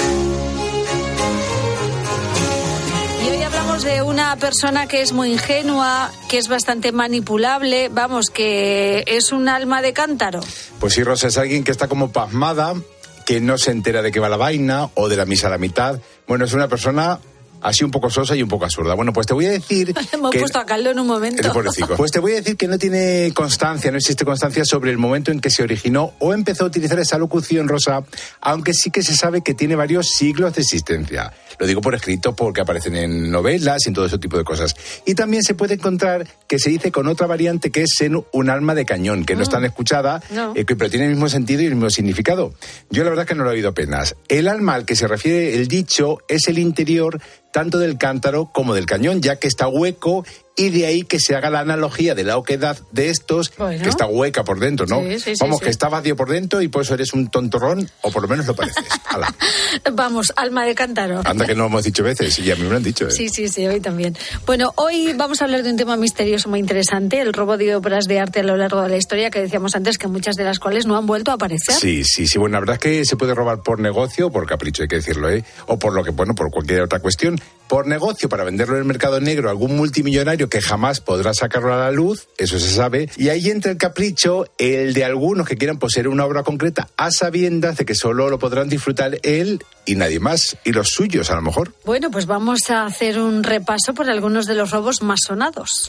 Y hoy hablamos de una persona que es muy ingenua, que es bastante manipulable, vamos, que es un alma de cántaro. Pues sí, Rosa, es alguien que está como pasmada, que no se entera de qué va la vaina o de la misa a la mitad. Bueno, es una persona así un poco sosa y un poco absurda. Bueno, pues te voy a decir... Hemos que... puesto a caldo en un momento. Pues te voy a decir que no tiene constancia, no existe constancia sobre el momento en que se originó o empezó a utilizar esa locución, Rosa, aunque sí que se sabe que tiene varios siglos de existencia. Lo digo por escrito porque aparecen en novelas y en todo ese tipo de cosas. Y también se puede encontrar que se dice con otra variante que es en un alma de cañón, que no, no es tan escuchada, no. eh, pero tiene el mismo sentido y el mismo significado. Yo la verdad es que no lo he oído apenas. El alma al que se refiere el dicho es el interior tanto del cántaro como del cañón, ya que está hueco y de ahí que se haga la analogía de la oquedad de estos, bueno, que está hueca por dentro, ¿no? Sí, sí, Vamos, sí, que sí. está vacío por dentro y por eso eres un tontorrón, o por lo menos lo pareces. Hala. Vamos, alma de cántaro. Anda que no lo hemos dicho veces, y a mí me lo han dicho. ¿eh? Sí, sí, sí, hoy también. Bueno, hoy vamos a hablar de un tema misterioso muy interesante, el robo de obras de arte a lo largo de la historia, que decíamos antes que muchas de las cuales no han vuelto a aparecer. Sí, sí, sí. Bueno, la verdad es que se puede robar por negocio o por capricho, hay que decirlo, ¿eh? O por lo que, bueno, por cualquier otra cuestión. Por negocio, para venderlo en el mercado negro a algún multimillonario que jamás podrá sacarlo a la luz, eso se sabe. Y ahí entra el capricho, el de algunos que quieran poseer una obra concreta a sabiendas de que solo lo podrán disfrutar él y nadie más, y los suyos a lo mejor. Bueno, pues vamos a hacer un repaso por algunos de los robos más sonados.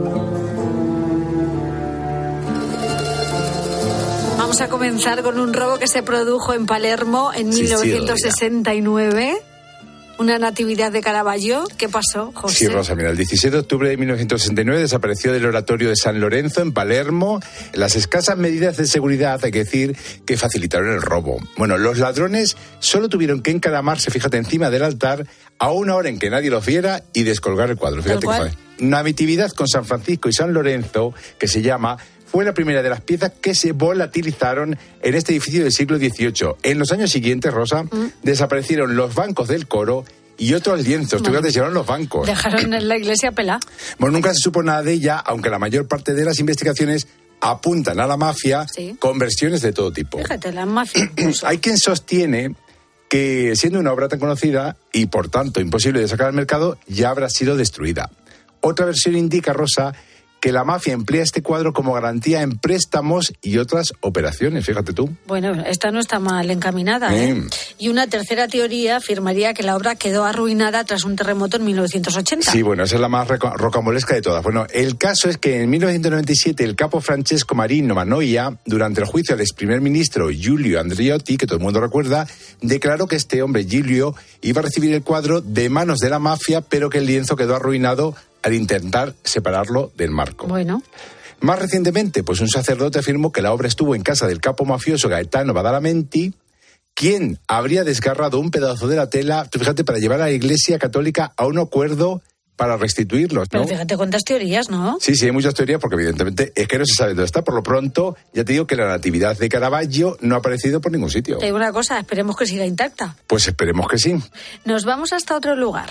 Vamos a comenzar con un robo que se produjo en Palermo en mil novecientos sesenta y nueve. Sí, Una natividad de Caravaggio. ¿Qué pasó, José? Sí, Rosa, mira, el diecisiete de octubre de mil novecientos sesenta y nueve desapareció del oratorio de San Lorenzo, en Palermo, las escasas medidas de seguridad, hay que decir, que facilitaron el robo. Bueno, los ladrones solo tuvieron que encaramarse, fíjate, encima del altar, a una hora en que nadie los viera y descolgar el cuadro. Fíjate que fue. Natividad con San Francisco y San Lorenzo, que se llama... fue la primera de las piezas que se volatilizaron en este edificio del siglo dieciocho. En los años siguientes, Rosa, mm. desaparecieron los bancos del coro y otros lienzos. Bueno, tú fíjate, llevaron los bancos. Dejaron en la iglesia pelá. Bueno, nunca se supo nada de ella, aunque la mayor parte de las investigaciones apuntan a la mafia, sí, con versiones de todo tipo. Fíjate, la mafia. Hay quien sostiene que, siendo una obra tan conocida y por tanto imposible de sacar al mercado, ya habrá sido destruida. Otra versión indica, Rosa, que la mafia emplea este cuadro como garantía en préstamos y otras operaciones, fíjate tú. Bueno, esta no está mal encaminada, ¿eh? Mm. Y una tercera teoría afirmaría que la obra quedó arruinada tras un terremoto en mil novecientos ochenta. Sí, bueno, esa es la más rocambolesca de todas. Bueno, el caso es que en mil novecientos noventa y siete el capo Francesco Marino Manoia, durante el juicio al ex primer ministro Giulio Andreotti, que todo el mundo recuerda, declaró que este hombre, Giulio, iba a recibir el cuadro de manos de la mafia, pero que el lienzo quedó arruinado al intentar separarlo del marco. Bueno. Más recientemente, pues un sacerdote afirmó que la obra estuvo en casa del capo mafioso Gaetano Badalamenti, quien habría desgarrado un pedazo de la tela, tú fíjate, para llevar a la Iglesia Católica a un acuerdo para restituirlos, ¿no? Pero fíjate cuántas teorías, ¿no? Sí, sí, hay muchas teorías porque evidentemente es que no se sabe dónde está. Por lo pronto, ya te digo que la natividad de Caravaggio no ha aparecido por ningún sitio. Te digo una cosa, esperemos que siga intacta. Pues esperemos que sí. Nos vamos hasta otro lugar.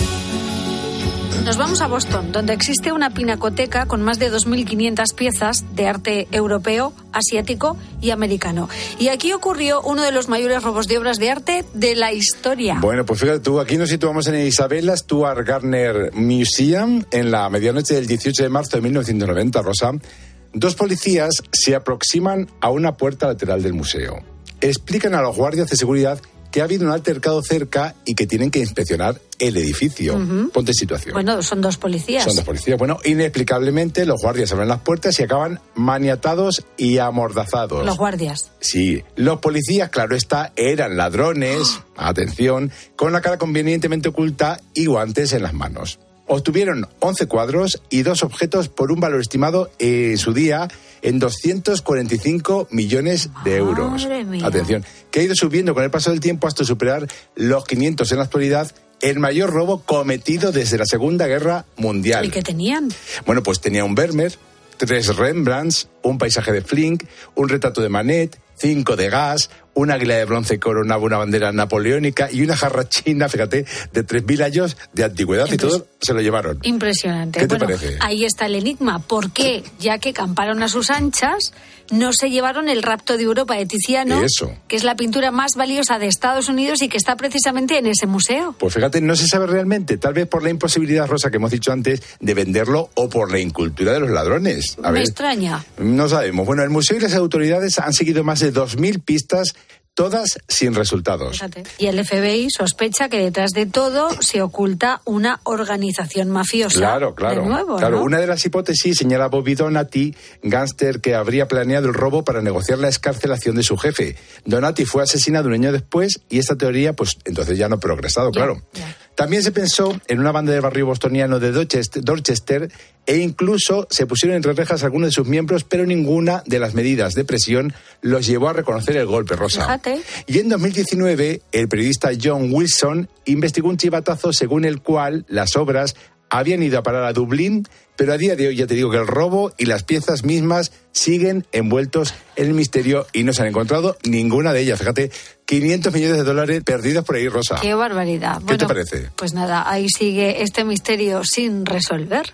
Nos vamos a Boston, donde existe una pinacoteca con más de dos mil quinientas piezas de arte europeo, asiático y americano. Y aquí ocurrió uno de los mayores robos de obras de arte de la historia. Bueno, pues fíjate tú, aquí nos situamos en el Isabella Stuart Gardner Museum en la medianoche del dieciocho de marzo de mil novecientos noventa, Rosa. Dos policías se aproximan a una puerta lateral del museo. Explican a los guardias de seguridad que ha habido un altercado cerca y que tienen que inspeccionar el edificio. Uh-huh. Ponte en situación. Bueno, son dos policías. Son dos policías. Bueno, inexplicablemente los guardias abren las puertas y acaban maniatados y amordazados. Los guardias. Sí. Los policías, claro está, eran ladrones, oh. atención, con la cara convenientemente oculta y guantes en las manos. Obtuvieron once cuadros y dos objetos por un valor estimado en su día en doscientos cuarenta y cinco millones de euros. Madre mía. Atención, que ha ido subiendo con el paso del tiempo hasta superar los quinientos en la actualidad, el mayor robo cometido desde la Segunda Guerra Mundial. ¿Y qué tenían? Bueno, pues tenía un Vermeer, tres Rembrandts, un paisaje de Flink, un retrato de Manet, cinco de Gas, un águila de bronce coronaba una bandera napoleónica y una jarra china, fíjate, de tres mil años de antigüedad. Impres- y todo se lo llevaron. Impresionante. ¿Qué te bueno, parece? Ahí está el enigma. ¿Por qué, ya que camparon a sus anchas, no se llevaron el rapto de Europa de Tiziano, Eso. que es la pintura más valiosa de Estados Unidos y que está precisamente en ese museo? Pues fíjate, no se sabe realmente, tal vez por la imposibilidad, Rosa, que hemos dicho antes, de venderlo o por la incultura de los ladrones. A Me ver, extraña. No sabemos. Bueno, el museo y las autoridades han seguido más de dos mil pistas, todas sin resultados. Fíjate. Y el F B I sospecha que detrás de todo se oculta una organización mafiosa. Claro, claro. De nuevo, claro, ¿no? Una de las hipótesis señala a Bobby Donati, gángster que habría planeado el robo para negociar la escarcelación de su jefe. Donati fue asesinado un año después y esta teoría, pues entonces ya no ha progresado, Ya, claro. ya. También se pensó en una banda del barrio bostoniano de Dorchester, Dorchester e incluso se pusieron entre rejas algunos de sus miembros, pero ninguna de las medidas de presión los llevó a reconocer el golpe, Rosa. Fíjate. Y en dos mil diecinueve, el periodista John Wilson investigó un chivatazo según el cual las obras habían ido a parar a Dublín, pero a día de hoy ya te digo que el robo y las piezas mismas siguen envueltos en el misterio y no se han encontrado ninguna de ellas. Fíjate, quinientos millones de dólares perdidos por ahí, Rosa. Qué barbaridad. ¿Qué Bueno, te parece? Pues nada, ahí sigue este misterio sin resolver.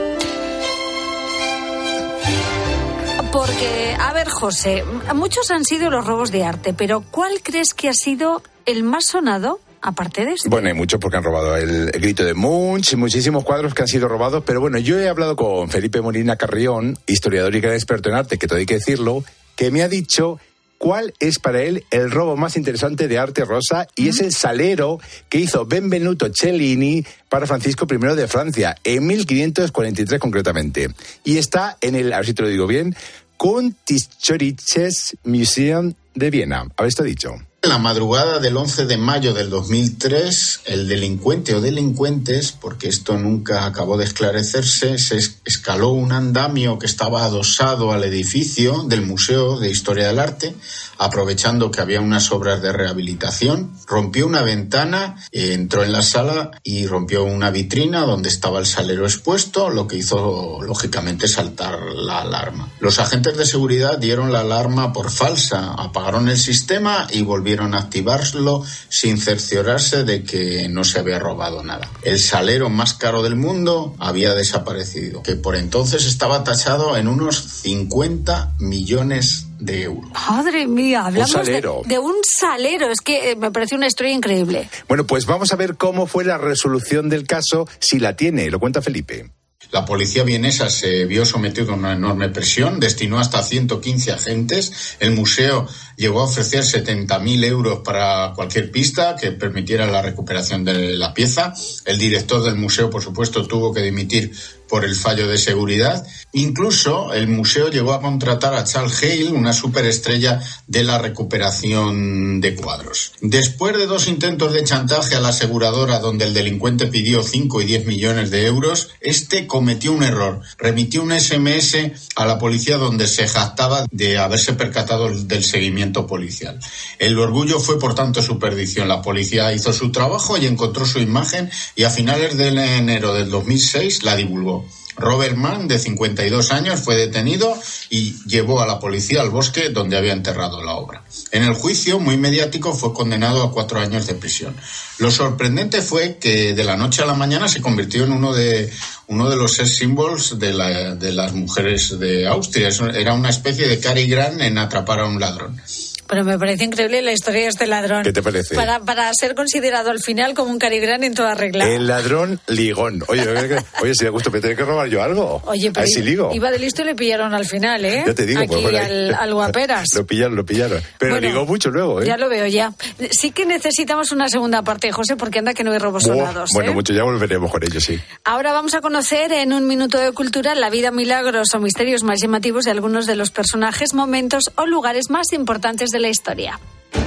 Porque, a ver, José, muchos han sido los robos de arte, pero ¿cuál crees que ha sido el más sonado? Aparte de esto. Bueno, hay muchos porque han robado el, el grito de Munch, muchísimos cuadros que han sido robados, pero bueno, yo he hablado con Felipe Molina Carrión, historiador y gran experto en arte, que todo hay que decirlo, que me ha dicho cuál es para él el robo más interesante de arte, Rosa, y ¿Mm? es el salero que hizo Benvenuto Cellini para Francisco primero de Francia, en mil quinientos cuarenta y tres concretamente. Y está en el, a ver si te lo digo bien, Kunsthistorisches Museum de Viena. A ver, esto dicho. En la madrugada del once de mayo del dos mil tres, el delincuente o delincuentes, porque esto nunca acabó de esclarecerse, se escaló un andamio que estaba adosado al edificio del Museo de Historia del Arte, aprovechando que había unas obras de rehabilitación, rompió una ventana, entró en la sala y rompió una vitrina donde estaba el salero expuesto, lo que hizo, lógicamente, saltar la alarma. Los agentes de seguridad dieron la alarma por falsa, apagaron el sistema y volvieron a activarlo sin cerciorarse de que no se había robado nada. El salero más caro del mundo había desaparecido, que por entonces estaba tachado en unos cincuenta millones de euros. Madre mía, hablamos un de, de un salero. Es que eh, me parece una historia increíble. Bueno, pues vamos a ver cómo fue la resolución del caso, si la tiene. Lo cuenta Felipe. La policía vienesa se vio sometido a una enorme presión, destinó hasta ciento quince agentes. El museo llegó a ofrecer setenta mil euros para cualquier pista que permitiera la recuperación de la pieza. El director del museo, por supuesto, tuvo que dimitir por el fallo de seguridad. Incluso el museo llegó a contratar a Charles Hale, una superestrella de la recuperación de cuadros. Después de dos intentos de chantaje a la aseguradora, donde el delincuente pidió cinco y diez millones de euros, este cometió un error. Remitió un ese eme ese a la policía donde se jactaba de haberse percatado del seguimiento policial. El orgullo fue, por tanto, su perdición. La policía hizo su trabajo y encontró su imagen y a finales de enero del dos mil seis la divulgó. Robert Mann, de cincuenta y dos años, fue detenido y llevó a la policía al bosque donde había enterrado la obra. En el juicio, muy mediático, fue condenado a cuatro años de prisión. Lo sorprendente fue que de la noche a la mañana se convirtió en uno de uno de los sex symbols de, la, de las mujeres de Austria. Era una especie de Cary Grant en Atrapar a un ladrón. Pero me parece increíble la historia de este ladrón. ¿Qué te parece? Para, para ser considerado al final como un Cary Grant en toda regla. El ladrón ligón. Oye, oye, si le gusta, me tengo que robar yo algo. Oye, pero si ligo. Iba de listo y le pillaron al final, ¿eh? Ya te digo, aquí pues, bueno, al, al guaperas. Lo pillaron, lo pillaron. Pero bueno, ligó mucho luego, ¿eh? Ya lo veo ya. Sí que necesitamos una segunda parte, José, porque anda que no hay robos sonados. Bueno, ¿eh? mucho, ya volveremos con ello, sí. Ahora vamos a conocer en un minuto de cultura la vida, milagros o misterios más llamativos de algunos de los personajes, momentos o lugares más importantes de la historia.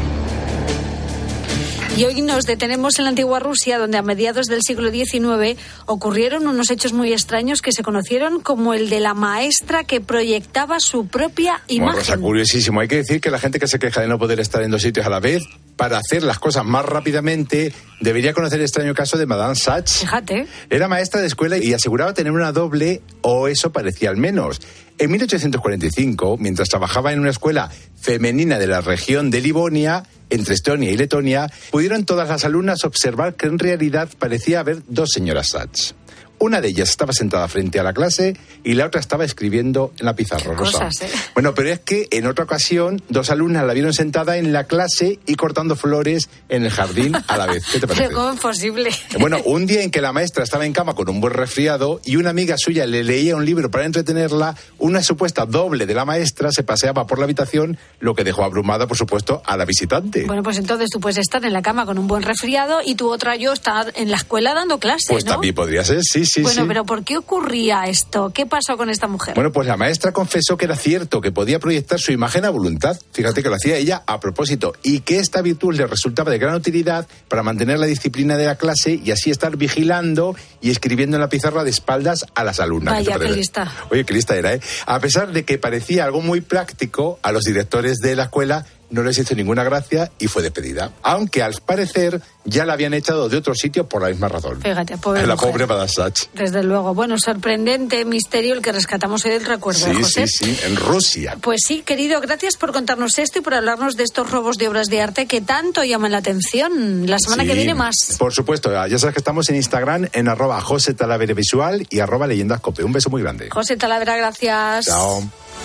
Y hoy nos detenemos en la antigua Rusia, donde a mediados del siglo diecinueve ocurrieron unos hechos muy extraños que se conocieron como el de la maestra que proyectaba su propia imagen. Bueno, Rosa, curiosísimo. Hay que decir que la gente que se queja de no poder estar en dos sitios a la vez, para hacer las cosas más rápidamente, debería conocer el extraño caso de Madame Sachs. Fíjate. Era maestra de escuela y aseguraba tener una doble, o eso parecía al menos. En mil ochocientos cuarenta y cinco, mientras trabajaba en una escuela femenina de la región de Livonia, entre Estonia y Letonia, pudieron todas las alumnas observar que en realidad parecía haber dos señoras Sachs. Una de ellas estaba sentada frente a la clase y la otra estaba escribiendo en la pizarra, Rosa. Cosas, ¿eh? Bueno, pero es que en otra ocasión dos alumnas la vieron sentada en la clase y cortando flores en el jardín a la vez. ¿Qué te parece? Pero ¿cómo es posible? Bueno, un día en que la maestra estaba en cama con un buen resfriado y una amiga suya le leía un libro para entretenerla, una supuesta doble de la maestra se paseaba por la habitación, lo que dejó abrumada, por supuesto, a la visitante. Bueno, pues entonces tú puedes estar en la cama con un buen resfriado y tu otra yo estar en la escuela dando clase, Pues ¿no? también podría ser, sí, sí, Bueno, sí. pero ¿por qué ocurría esto? ¿Qué pasó con esta mujer? Bueno, pues la maestra confesó que era cierto, que podía proyectar su imagen a voluntad. Fíjate que lo hacía ella a propósito y que esta virtud le resultaba de gran utilidad para mantener la disciplina de la clase y así estar vigilando y escribiendo en la pizarra de espaldas a las alumnas. Vaya, qué lista. Oye, qué lista era, ¿eh? A pesar de que parecía algo muy práctico, a los directores de la escuela no les hizo ninguna gracia y fue despedida. Aunque al parecer ya la habían echado de otro sitio por la misma razón. Fíjate, pobre La mujer. pobre Madame Sachs. Desde luego. Bueno, sorprendente misterio el que rescatamos hoy del recuerdo, Sí, ¿eh, José? sí, sí, en Rusia. Pues sí, querido, gracias por contarnos esto y por hablarnos de estos robos de obras de arte que tanto llaman la atención. La semana Sí, que viene más. Por supuesto, ya sabes que estamos en Instagram en arroba José Talavera Visual y arroba Leyendas Cope. Un beso muy grande. José Talavera, gracias. Chao.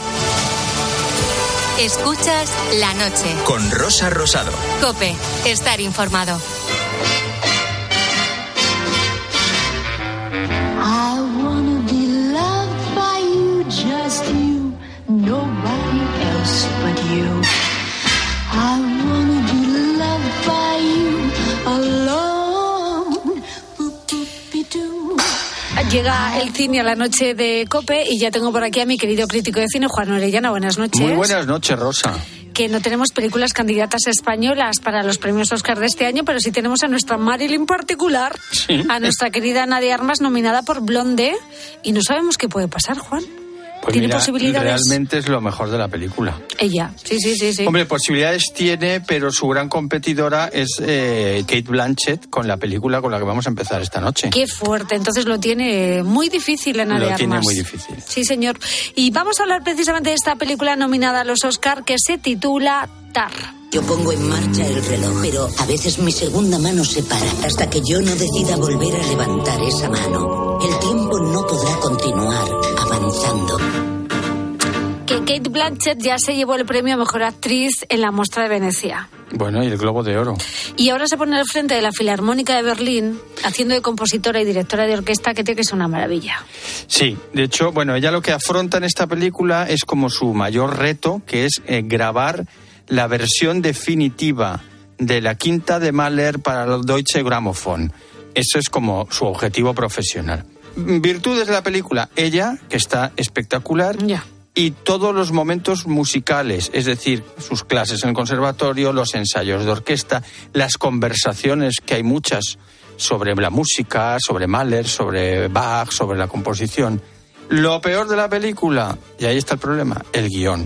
Escuchas La Noche. Con Rosa Rosado. Cope, estar informado. I wanna be loved by you, just you, nobody else but you. I wanna be loved by you alone. Boop-boop-be-doo. Llega el cine a la noche de COPE y ya tengo por aquí a mi querido crítico de cine, Juan Orellana. Buenas noches. Muy buenas noches, Rosa. Que no tenemos películas candidatas españolas para los premios Oscar de este año, pero sí tenemos a nuestra Marilyn particular, Sí. a nuestra querida Nadia Armas, nominada por Blonde, y no sabemos qué puede pasar, Juan. Pues ¿Tiene mira, posibilidades? realmente es lo mejor de la película. Ella, sí, sí, sí, sí. Hombre, posibilidades tiene, pero su gran competidora es eh, Kate Blanchett con la película con la que vamos a empezar esta noche. Qué fuerte, entonces lo tiene muy difícil en Nadia Lo tiene Armas. muy difícil. Sí, señor. Y vamos a hablar precisamente de esta película nominada a los Oscar que se titula Tar. Yo pongo en marcha el reloj, pero a veces mi segunda mano se para hasta que yo no decida volver a levantar esa mano. El tiempo no podrá continuar avanzando. Que Kate Blanchett ya se llevó el premio a Mejor Actriz en la Mostra de Venecia. Bueno, y el Globo de Oro. Y ahora se pone al frente de la Filarmónica de Berlín, haciendo de compositora y directora de orquesta, que tiene que ser una maravilla. Sí, de hecho, bueno, ella lo que afronta en esta película es como su mayor reto, que es eh, grabar la versión definitiva de la quinta de Mahler para el Deutsche Grammophon. Eso es como su objetivo profesional. Virtudes de la película, ella, que está espectacular, ya. Y todos los momentos musicales, es decir, sus clases en el conservatorio, los ensayos de orquesta, las conversaciones, que hay muchas sobre la música, sobre Mahler, sobre Bach, sobre la composición. Lo peor de la película, y ahí está el problema, el guión.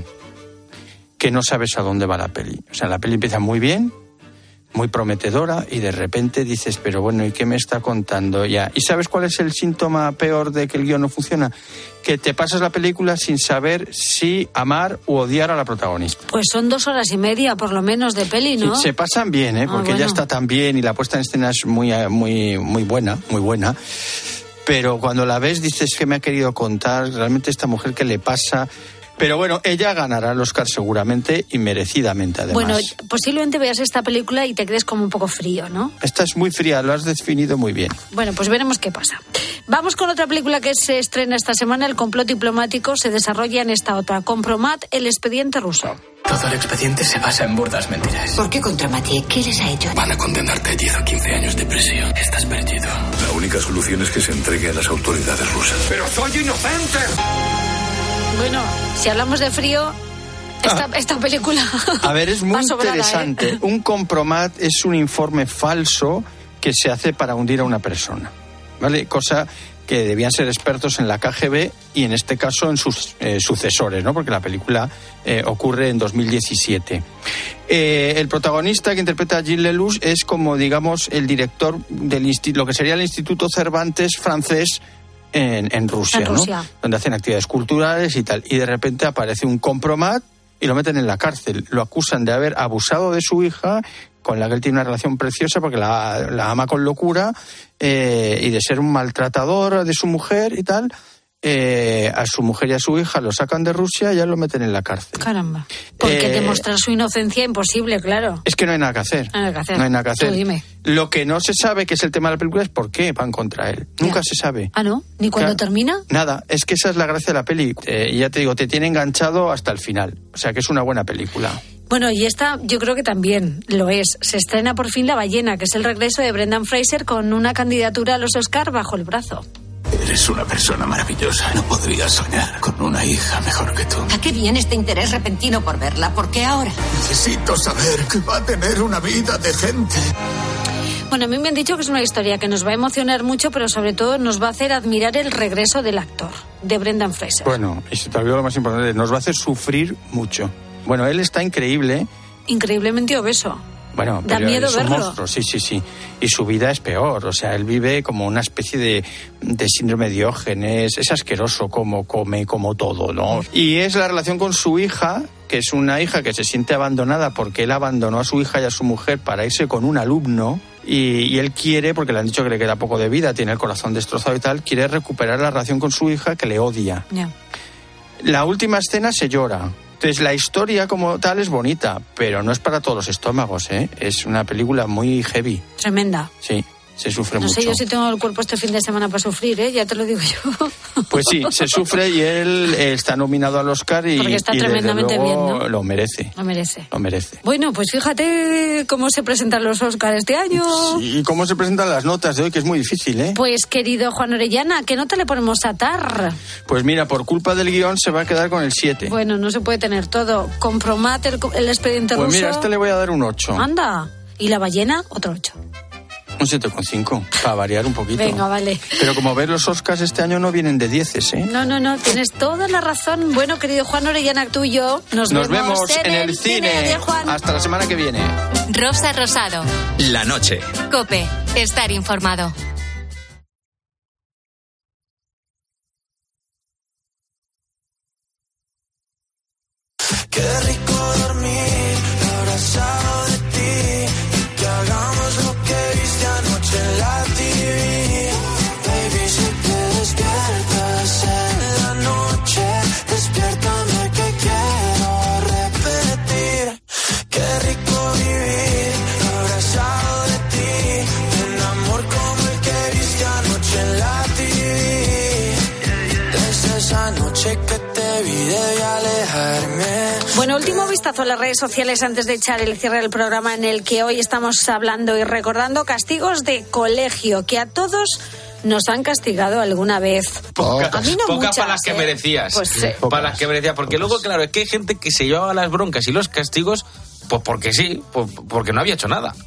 Que no sabes a dónde va la peli. O sea, la peli empieza muy bien, muy prometedora, y de repente dices, pero bueno, ¿y qué me está contando ya? ¿Y sabes cuál es el síntoma peor de que el guión no funciona? Que te pasas la película sin saber si amar u odiar a la protagonista. Pues son dos horas y media, por lo menos, de peli, ¿no? Sí, se pasan bien, ¿eh? Porque ah, bueno. ella está tan bien y la puesta en escena es muy, muy, muy buena, muy buena. Pero cuando la ves dices, ¿qué me ha querido contar? Realmente esta mujer, ¿qué le pasa? Pero bueno, ella ganará el Oscar seguramente y merecidamente, además. Bueno, posiblemente veas esta película y te quedes como un poco frío, ¿no? Esta es muy fría, lo has definido muy bien. Bueno, pues veremos qué pasa. Vamos con otra película que se estrena esta semana. El complot diplomático se desarrolla en esta otra. Compromat, el expediente ruso. Todo el expediente se basa en burdas mentiras. ¿Por qué contra Mathieu? ¿Qué les ha hecho? Van a condenarte a diez o quince años de prisión. Estás perdido. La única solución es que se entregue a las autoridades rusas. ¡Pero soy inocente! Bueno, si hablamos de frío, esta, ah. esta película... A ver, es muy sobrada, interesante. ¿eh? Un compromat es un informe falso que se hace para hundir a una persona, ¿vale? Cosa que debían ser expertos en la K G B y en este caso en sus eh, sucesores, ¿no? Porque la película eh, ocurre en dos mil diecisiete. Eh, el protagonista que interpreta a Gilles Lelouch es como, digamos, el director del insti- lo que sería el Instituto Cervantes francés En, en, Rusia, en Rusia, ¿no? Donde hacen actividades culturales y tal. Y de repente aparece un compromat y lo meten en la cárcel. Lo acusan de haber abusado de su hija, con la que él tiene una relación preciosa porque la, la ama con locura, eh, y de ser un maltratador de su mujer y tal. Eh, a su mujer y a su hija lo sacan de Rusia y ya lo meten en la cárcel. Caramba. Porque eh, demostrar su inocencia imposible, claro. Es que no hay nada que hacer. No hay nada que hacer. No hay nada que hacer. Tú dime. Lo que no se sabe, que es el tema de la película, es por qué van contra él. Ya. Nunca se sabe. Ah, ¿no? ¿Ni cuando claro, termina? Nada. Es que esa es la gracia de la peli. Eh, ya te digo, te tiene enganchado hasta el final. O sea que es una buena película. Bueno, y esta yo creo que también lo es. Se estrena por fin La ballena, que es el regreso de Brendan Fraser con una candidatura a los Oscar bajo el brazo. Eres una persona maravillosa. No podría soñar con una hija mejor que tú. ¿A qué viene este interés repentino por verla? ¿Por qué ahora? Necesito saber que va a tener una vida decente. Bueno, a mí me han dicho que es una historia que nos va a emocionar mucho, pero sobre todo nos va a hacer admirar el regreso del actor, de Brendan Fraser. Bueno, y se te olvidó lo más importante, nos va a hacer sufrir mucho. Bueno, él está increíble. Increíblemente obeso. Bueno, da pero miedo es un verlo. monstruo, sí, sí, sí. Y su vida es peor, o sea, él vive como una especie de, de síndrome de Diógenes, es asqueroso como come, como todo, ¿no? Y es la relación con su hija, que es una hija que se siente abandonada porque él abandonó a su hija y a su mujer para irse con un alumno, y, y él quiere, porque le han dicho que le queda poco de vida, tiene el corazón destrozado y tal, quiere recuperar la relación con su hija que le odia. Yeah. La última escena se llora. Entonces, la historia como tal es bonita, pero no es para todos los estómagos, ¿eh? Es una película muy heavy. Tremenda. Sí, se sufre no mucho. No sé yo si tengo el cuerpo este fin de semana para sufrir, ¿eh? Ya te lo digo yo. Pues sí, se sufre y él está nominado al Oscar y, Porque está y tremendamente desde luego bien, ¿no? lo merece. Lo merece. Lo merece. Bueno, pues fíjate cómo se presentan los Oscars este año. Sí, y cómo se presentan las notas de hoy, que es muy difícil, ¿eh? Pues, querido Juan Orellana, ¿qué nota le ponemos a Tar? Pues mira, por culpa del guión se va a quedar con el siete. Bueno, no se puede tener todo. Compromat el, el expediente pues ruso. Pues mira, a este le voy a dar un ocho. Anda. ¿Y La ballena? Otro ocho. Un siete coma cinco, para variar un poquito. Venga, vale. Pero como ves, los Oscars este año no vienen de dieces, ¿eh? No, no, no, tienes toda la razón. Bueno, querido Juan Orellana, tú y yo nos, nos vemos, vemos en, en el cine. cine. Adiós, Juan. Hasta la semana que viene. Rosa Rosado. La noche. COPE. Estar informado. Qué rico dormir abrazado de ti y que hagamos lo que viste anoche en la T V. Baby, si te despiertas en la noche, despiértame que quiero repetir. Qué rico vivir abrazado de ti, un amor como el que viste anoche en la T V. Desde esa noche que te vi debí alejarme. Bueno, último vistazo a las redes sociales antes de echar el cierre del programa, en el que hoy estamos hablando y recordando castigos de colegio que a todos nos han castigado alguna vez. Pocas, a mí no pocas muchas, para las que ¿eh? merecías. Pues sí. Para las que merecías. Porque luego, claro, es que hay gente que se llevaba las broncas y los castigos, pues porque sí, pues porque no había hecho nada.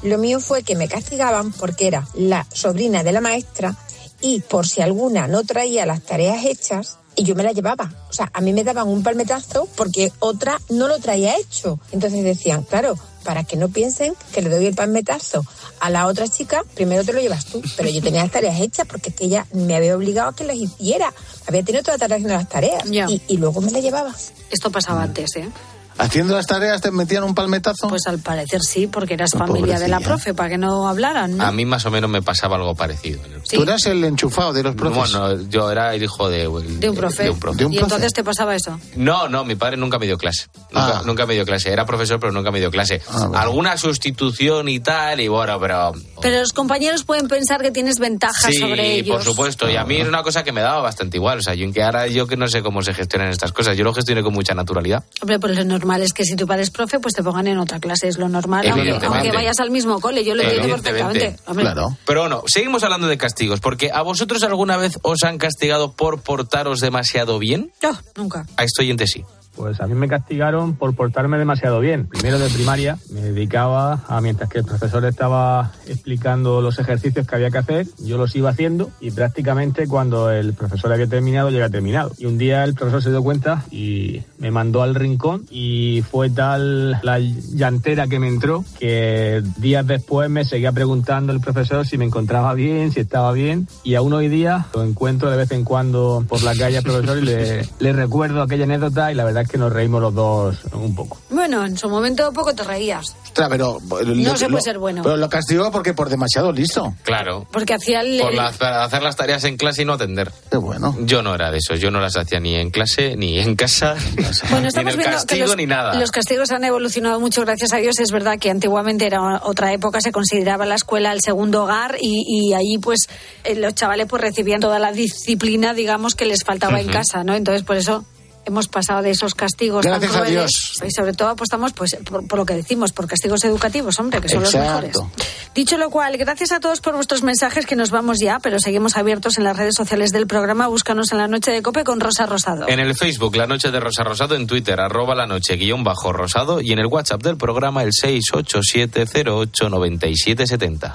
Lo mío fue que me castigaban porque era la sobrina de la maestra y por si alguna no traía las tareas hechas, y yo me la llevaba. O sea, a mí me daban un palmetazo porque otra no lo traía hecho. Entonces decían, claro, para que no piensen que le doy el palmetazo a la otra chica, primero te lo llevas tú. Pero yo tenía las tareas hechas porque es que ella me había obligado a que las hiciera. Había tenido toda la tarde haciendo las tareas. Y, y luego me las llevaba. Esto pasaba antes, ¿eh? ¿Haciendo las tareas te metían un palmetazo? Pues al parecer sí, porque eras Oh, familia de la pobrecilla. profe, para que no hablaran, ¿no? A mí más o menos me pasaba algo parecido. ¿Sí? Tú eras el enchufado de los profes. Bueno, yo era el hijo de, De un profe. de un profe. ¿De un ¿Y profe? entonces te pasaba eso? No, no, mi padre nunca me dio clase. Nunca, Ah. nunca me dio clase. Era profesor, pero nunca me dio clase. Ah, bueno. Alguna sustitución y tal, y bueno, pero... Pero los compañeros pueden pensar que tienes ventajas Sí, sobre ellos. por supuesto. Y a mí era una cosa que me daba bastante igual. O sea, yo que ahora yo que no sé cómo se gestionan estas cosas. Yo lo gestioné con mucha naturalidad. Hombre, pues lo normal es que si tu padre es profe, pues te pongan en otra clase, es lo normal, aunque, Evidentemente. aunque vayas al mismo cole, yo lo entiendo Evidentemente. perfectamente. Hombre. Claro. Pero bueno, seguimos hablando de castigos, porque ¿a vosotros alguna vez os han castigado por portaros demasiado bien? Yo, nunca. A este oyente sí. Pues a mí me castigaron por portarme demasiado bien. Primero de primaria me dedicaba a, mientras que el profesor estaba explicando los ejercicios que había que hacer, yo los iba haciendo y prácticamente cuando el profesor había terminado, yo había terminado. Y un día el profesor se dio cuenta y me mandó al rincón y fue tal la llantera que me entró que días después me seguía preguntando el profesor si me encontraba bien, si estaba bien, y aún hoy día lo encuentro de vez en cuando por la calle al profesor y le, le recuerdo aquella anécdota y la verdad es que nos reímos los dos un poco. Bueno, en su momento poco te reías. Ostras, pero... No se puede ser bueno. Pero lo castigó porque por demasiado listo. Claro. Porque hacía el... Por la- para hacer las tareas en clase y no atender. Qué bueno. Yo no era de esos. Yo no las hacía ni en clase, ni en casa, Bueno, ni en estamos el viendo castigo, que los, ni nada. los castigos han evolucionado mucho, gracias a Dios. Es verdad que antiguamente era otra época, se consideraba la escuela el segundo hogar y, y ahí pues eh, los chavales pues recibían toda la disciplina, digamos, que les faltaba en Ujú. casa, ¿no? Entonces, por eso hemos pasado de esos castigos Gracias tan a crueles Dios. y sobre todo apostamos pues por, por lo que decimos, por castigos educativos, hombre, que son Exacto. los mejores. Dicho lo cual, gracias a todos por vuestros mensajes, que nos vamos ya, pero seguimos abiertos en las redes sociales del programa. Búscanos en La Noche de COPE con Rosa Rosado. En el Facebook, La Noche de Rosa Rosado, en Twitter, arroba la noche guión bajo rosado, y en el WhatsApp del programa, el seis ocho siete cero ocho nueve siete siete cero.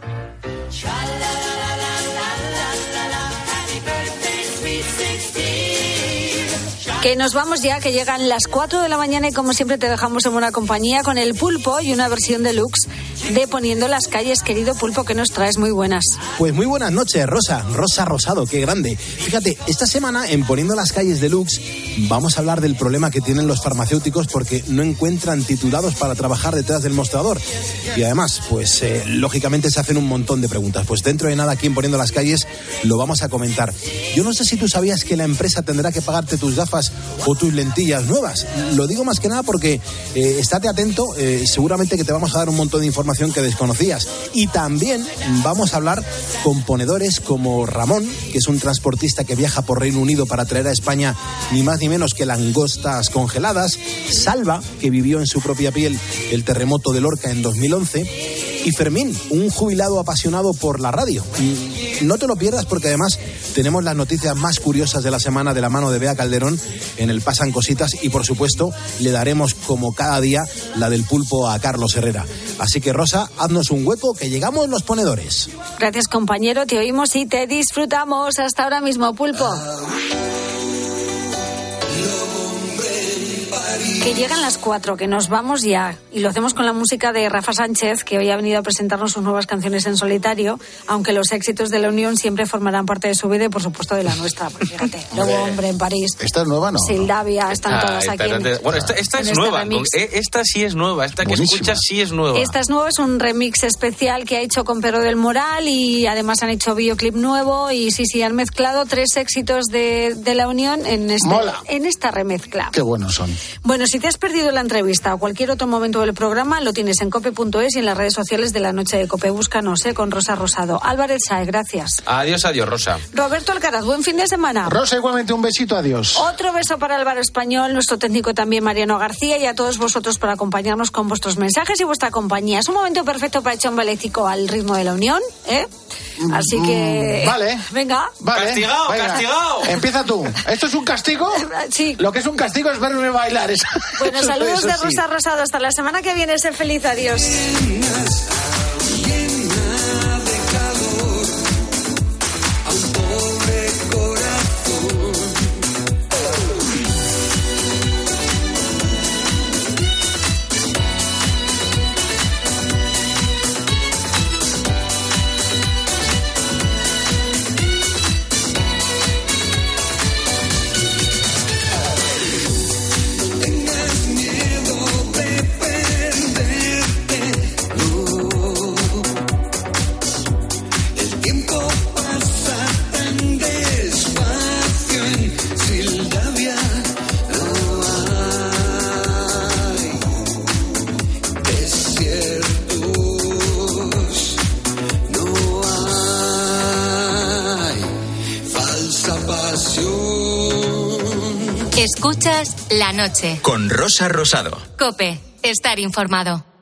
Que nos vamos ya, que llegan las cuatro de la mañana y como siempre te dejamos en buena compañía con el Pulpo y una versión deluxe de Poniendo las calles. Querido Pulpo, que nos traes muy buenas. Pues muy buenas noches, Rosa, Rosa Rosado, qué grande. Fíjate, esta semana en Poniendo las calles deluxe vamos a hablar del problema que tienen los farmacéuticos porque no encuentran titulados para trabajar detrás del mostrador. Y además, pues eh, lógicamente se hacen un montón de preguntas. Pues dentro de nada aquí en Poniendo las calles lo vamos a comentar. Yo no sé si tú sabías que la empresa tendrá que pagarte tus gafas o tus lentillas nuevas. Lo digo más que nada porque eh, estate atento, eh, seguramente que te vamos a dar un montón de información que desconocías. Y también vamos a hablar con ponedores como Ramón, que es un transportista que viaja por Reino Unido para traer a España ni más ni menos que langostas congeladas, Salva, que vivió en su propia piel el terremoto de Lorca en dos mil once, y Fermín, un jubilado apasionado por la radio. Y no te lo pierdas porque además tenemos las noticias más curiosas de la semana de la mano de Bea Calderón en el Pasan Cositas y por supuesto le daremos como cada día la del pulpo a Carlos Herrera. Así que Rosa, haznos un hueco que llegamos los ponedores. Gracias, compañero, te oímos y te disfrutamos. Hasta ahora mismo, Pulpo. Que llegan las cuatro, que nos vamos ya. Y lo hacemos con la música de Rafa Sánchez, que hoy ha venido a presentarnos sus nuevas canciones en solitario, aunque los éxitos de la Unión siempre formarán parte de su vida y, por supuesto, de la nuestra. Porque fíjate, Lobo Hombre en París. ¿Esta es nueva, no? Sildavia, están Ah, todas aquí. En, bueno, esta, esta en es este nueva. remix. con- eh, Esta sí es nueva. Esta que Buenísima. escuchas sí es nueva. Esta es nueva, es un remix especial que ha hecho con Pedro del Moral y además han hecho videoclip nuevo y sí, sí, han mezclado tres éxitos de, de la Unión en, este, Mola. en esta remezcla. Qué buenos son. Bueno, si te has perdido la entrevista o cualquier otro momento del programa, lo tienes en cope punto es y en las redes sociales de La Noche de Cope. Búscanos, ¿eh? Con Rosa Rosado. Álvarez Sáez, gracias. Adiós, adiós, Rosa. Roberto Alcaraz, buen fin de semana. Rosa, igualmente un besito, adiós. Otro beso para Álvaro Español, nuestro técnico también Mariano García y a todos vosotros por acompañarnos con vuestros mensajes y vuestra compañía. Es un momento perfecto para echar un bailecico al ritmo de la Unión, ¿eh? Así que... Mm, vale. Venga. Vale, Castigado, venga. castigado. Empieza tú. ¿Esto es un castigo? Sí. Lo que es un castigo es verme bailar. Eso- Bueno, eso- saludos eso de sí. Rosa Rosado. Hasta la semana que viene. Sé feliz. Adiós. esa pasión. Escuchas La Noche. Con Rosa Rosado. COPE. Estar informado.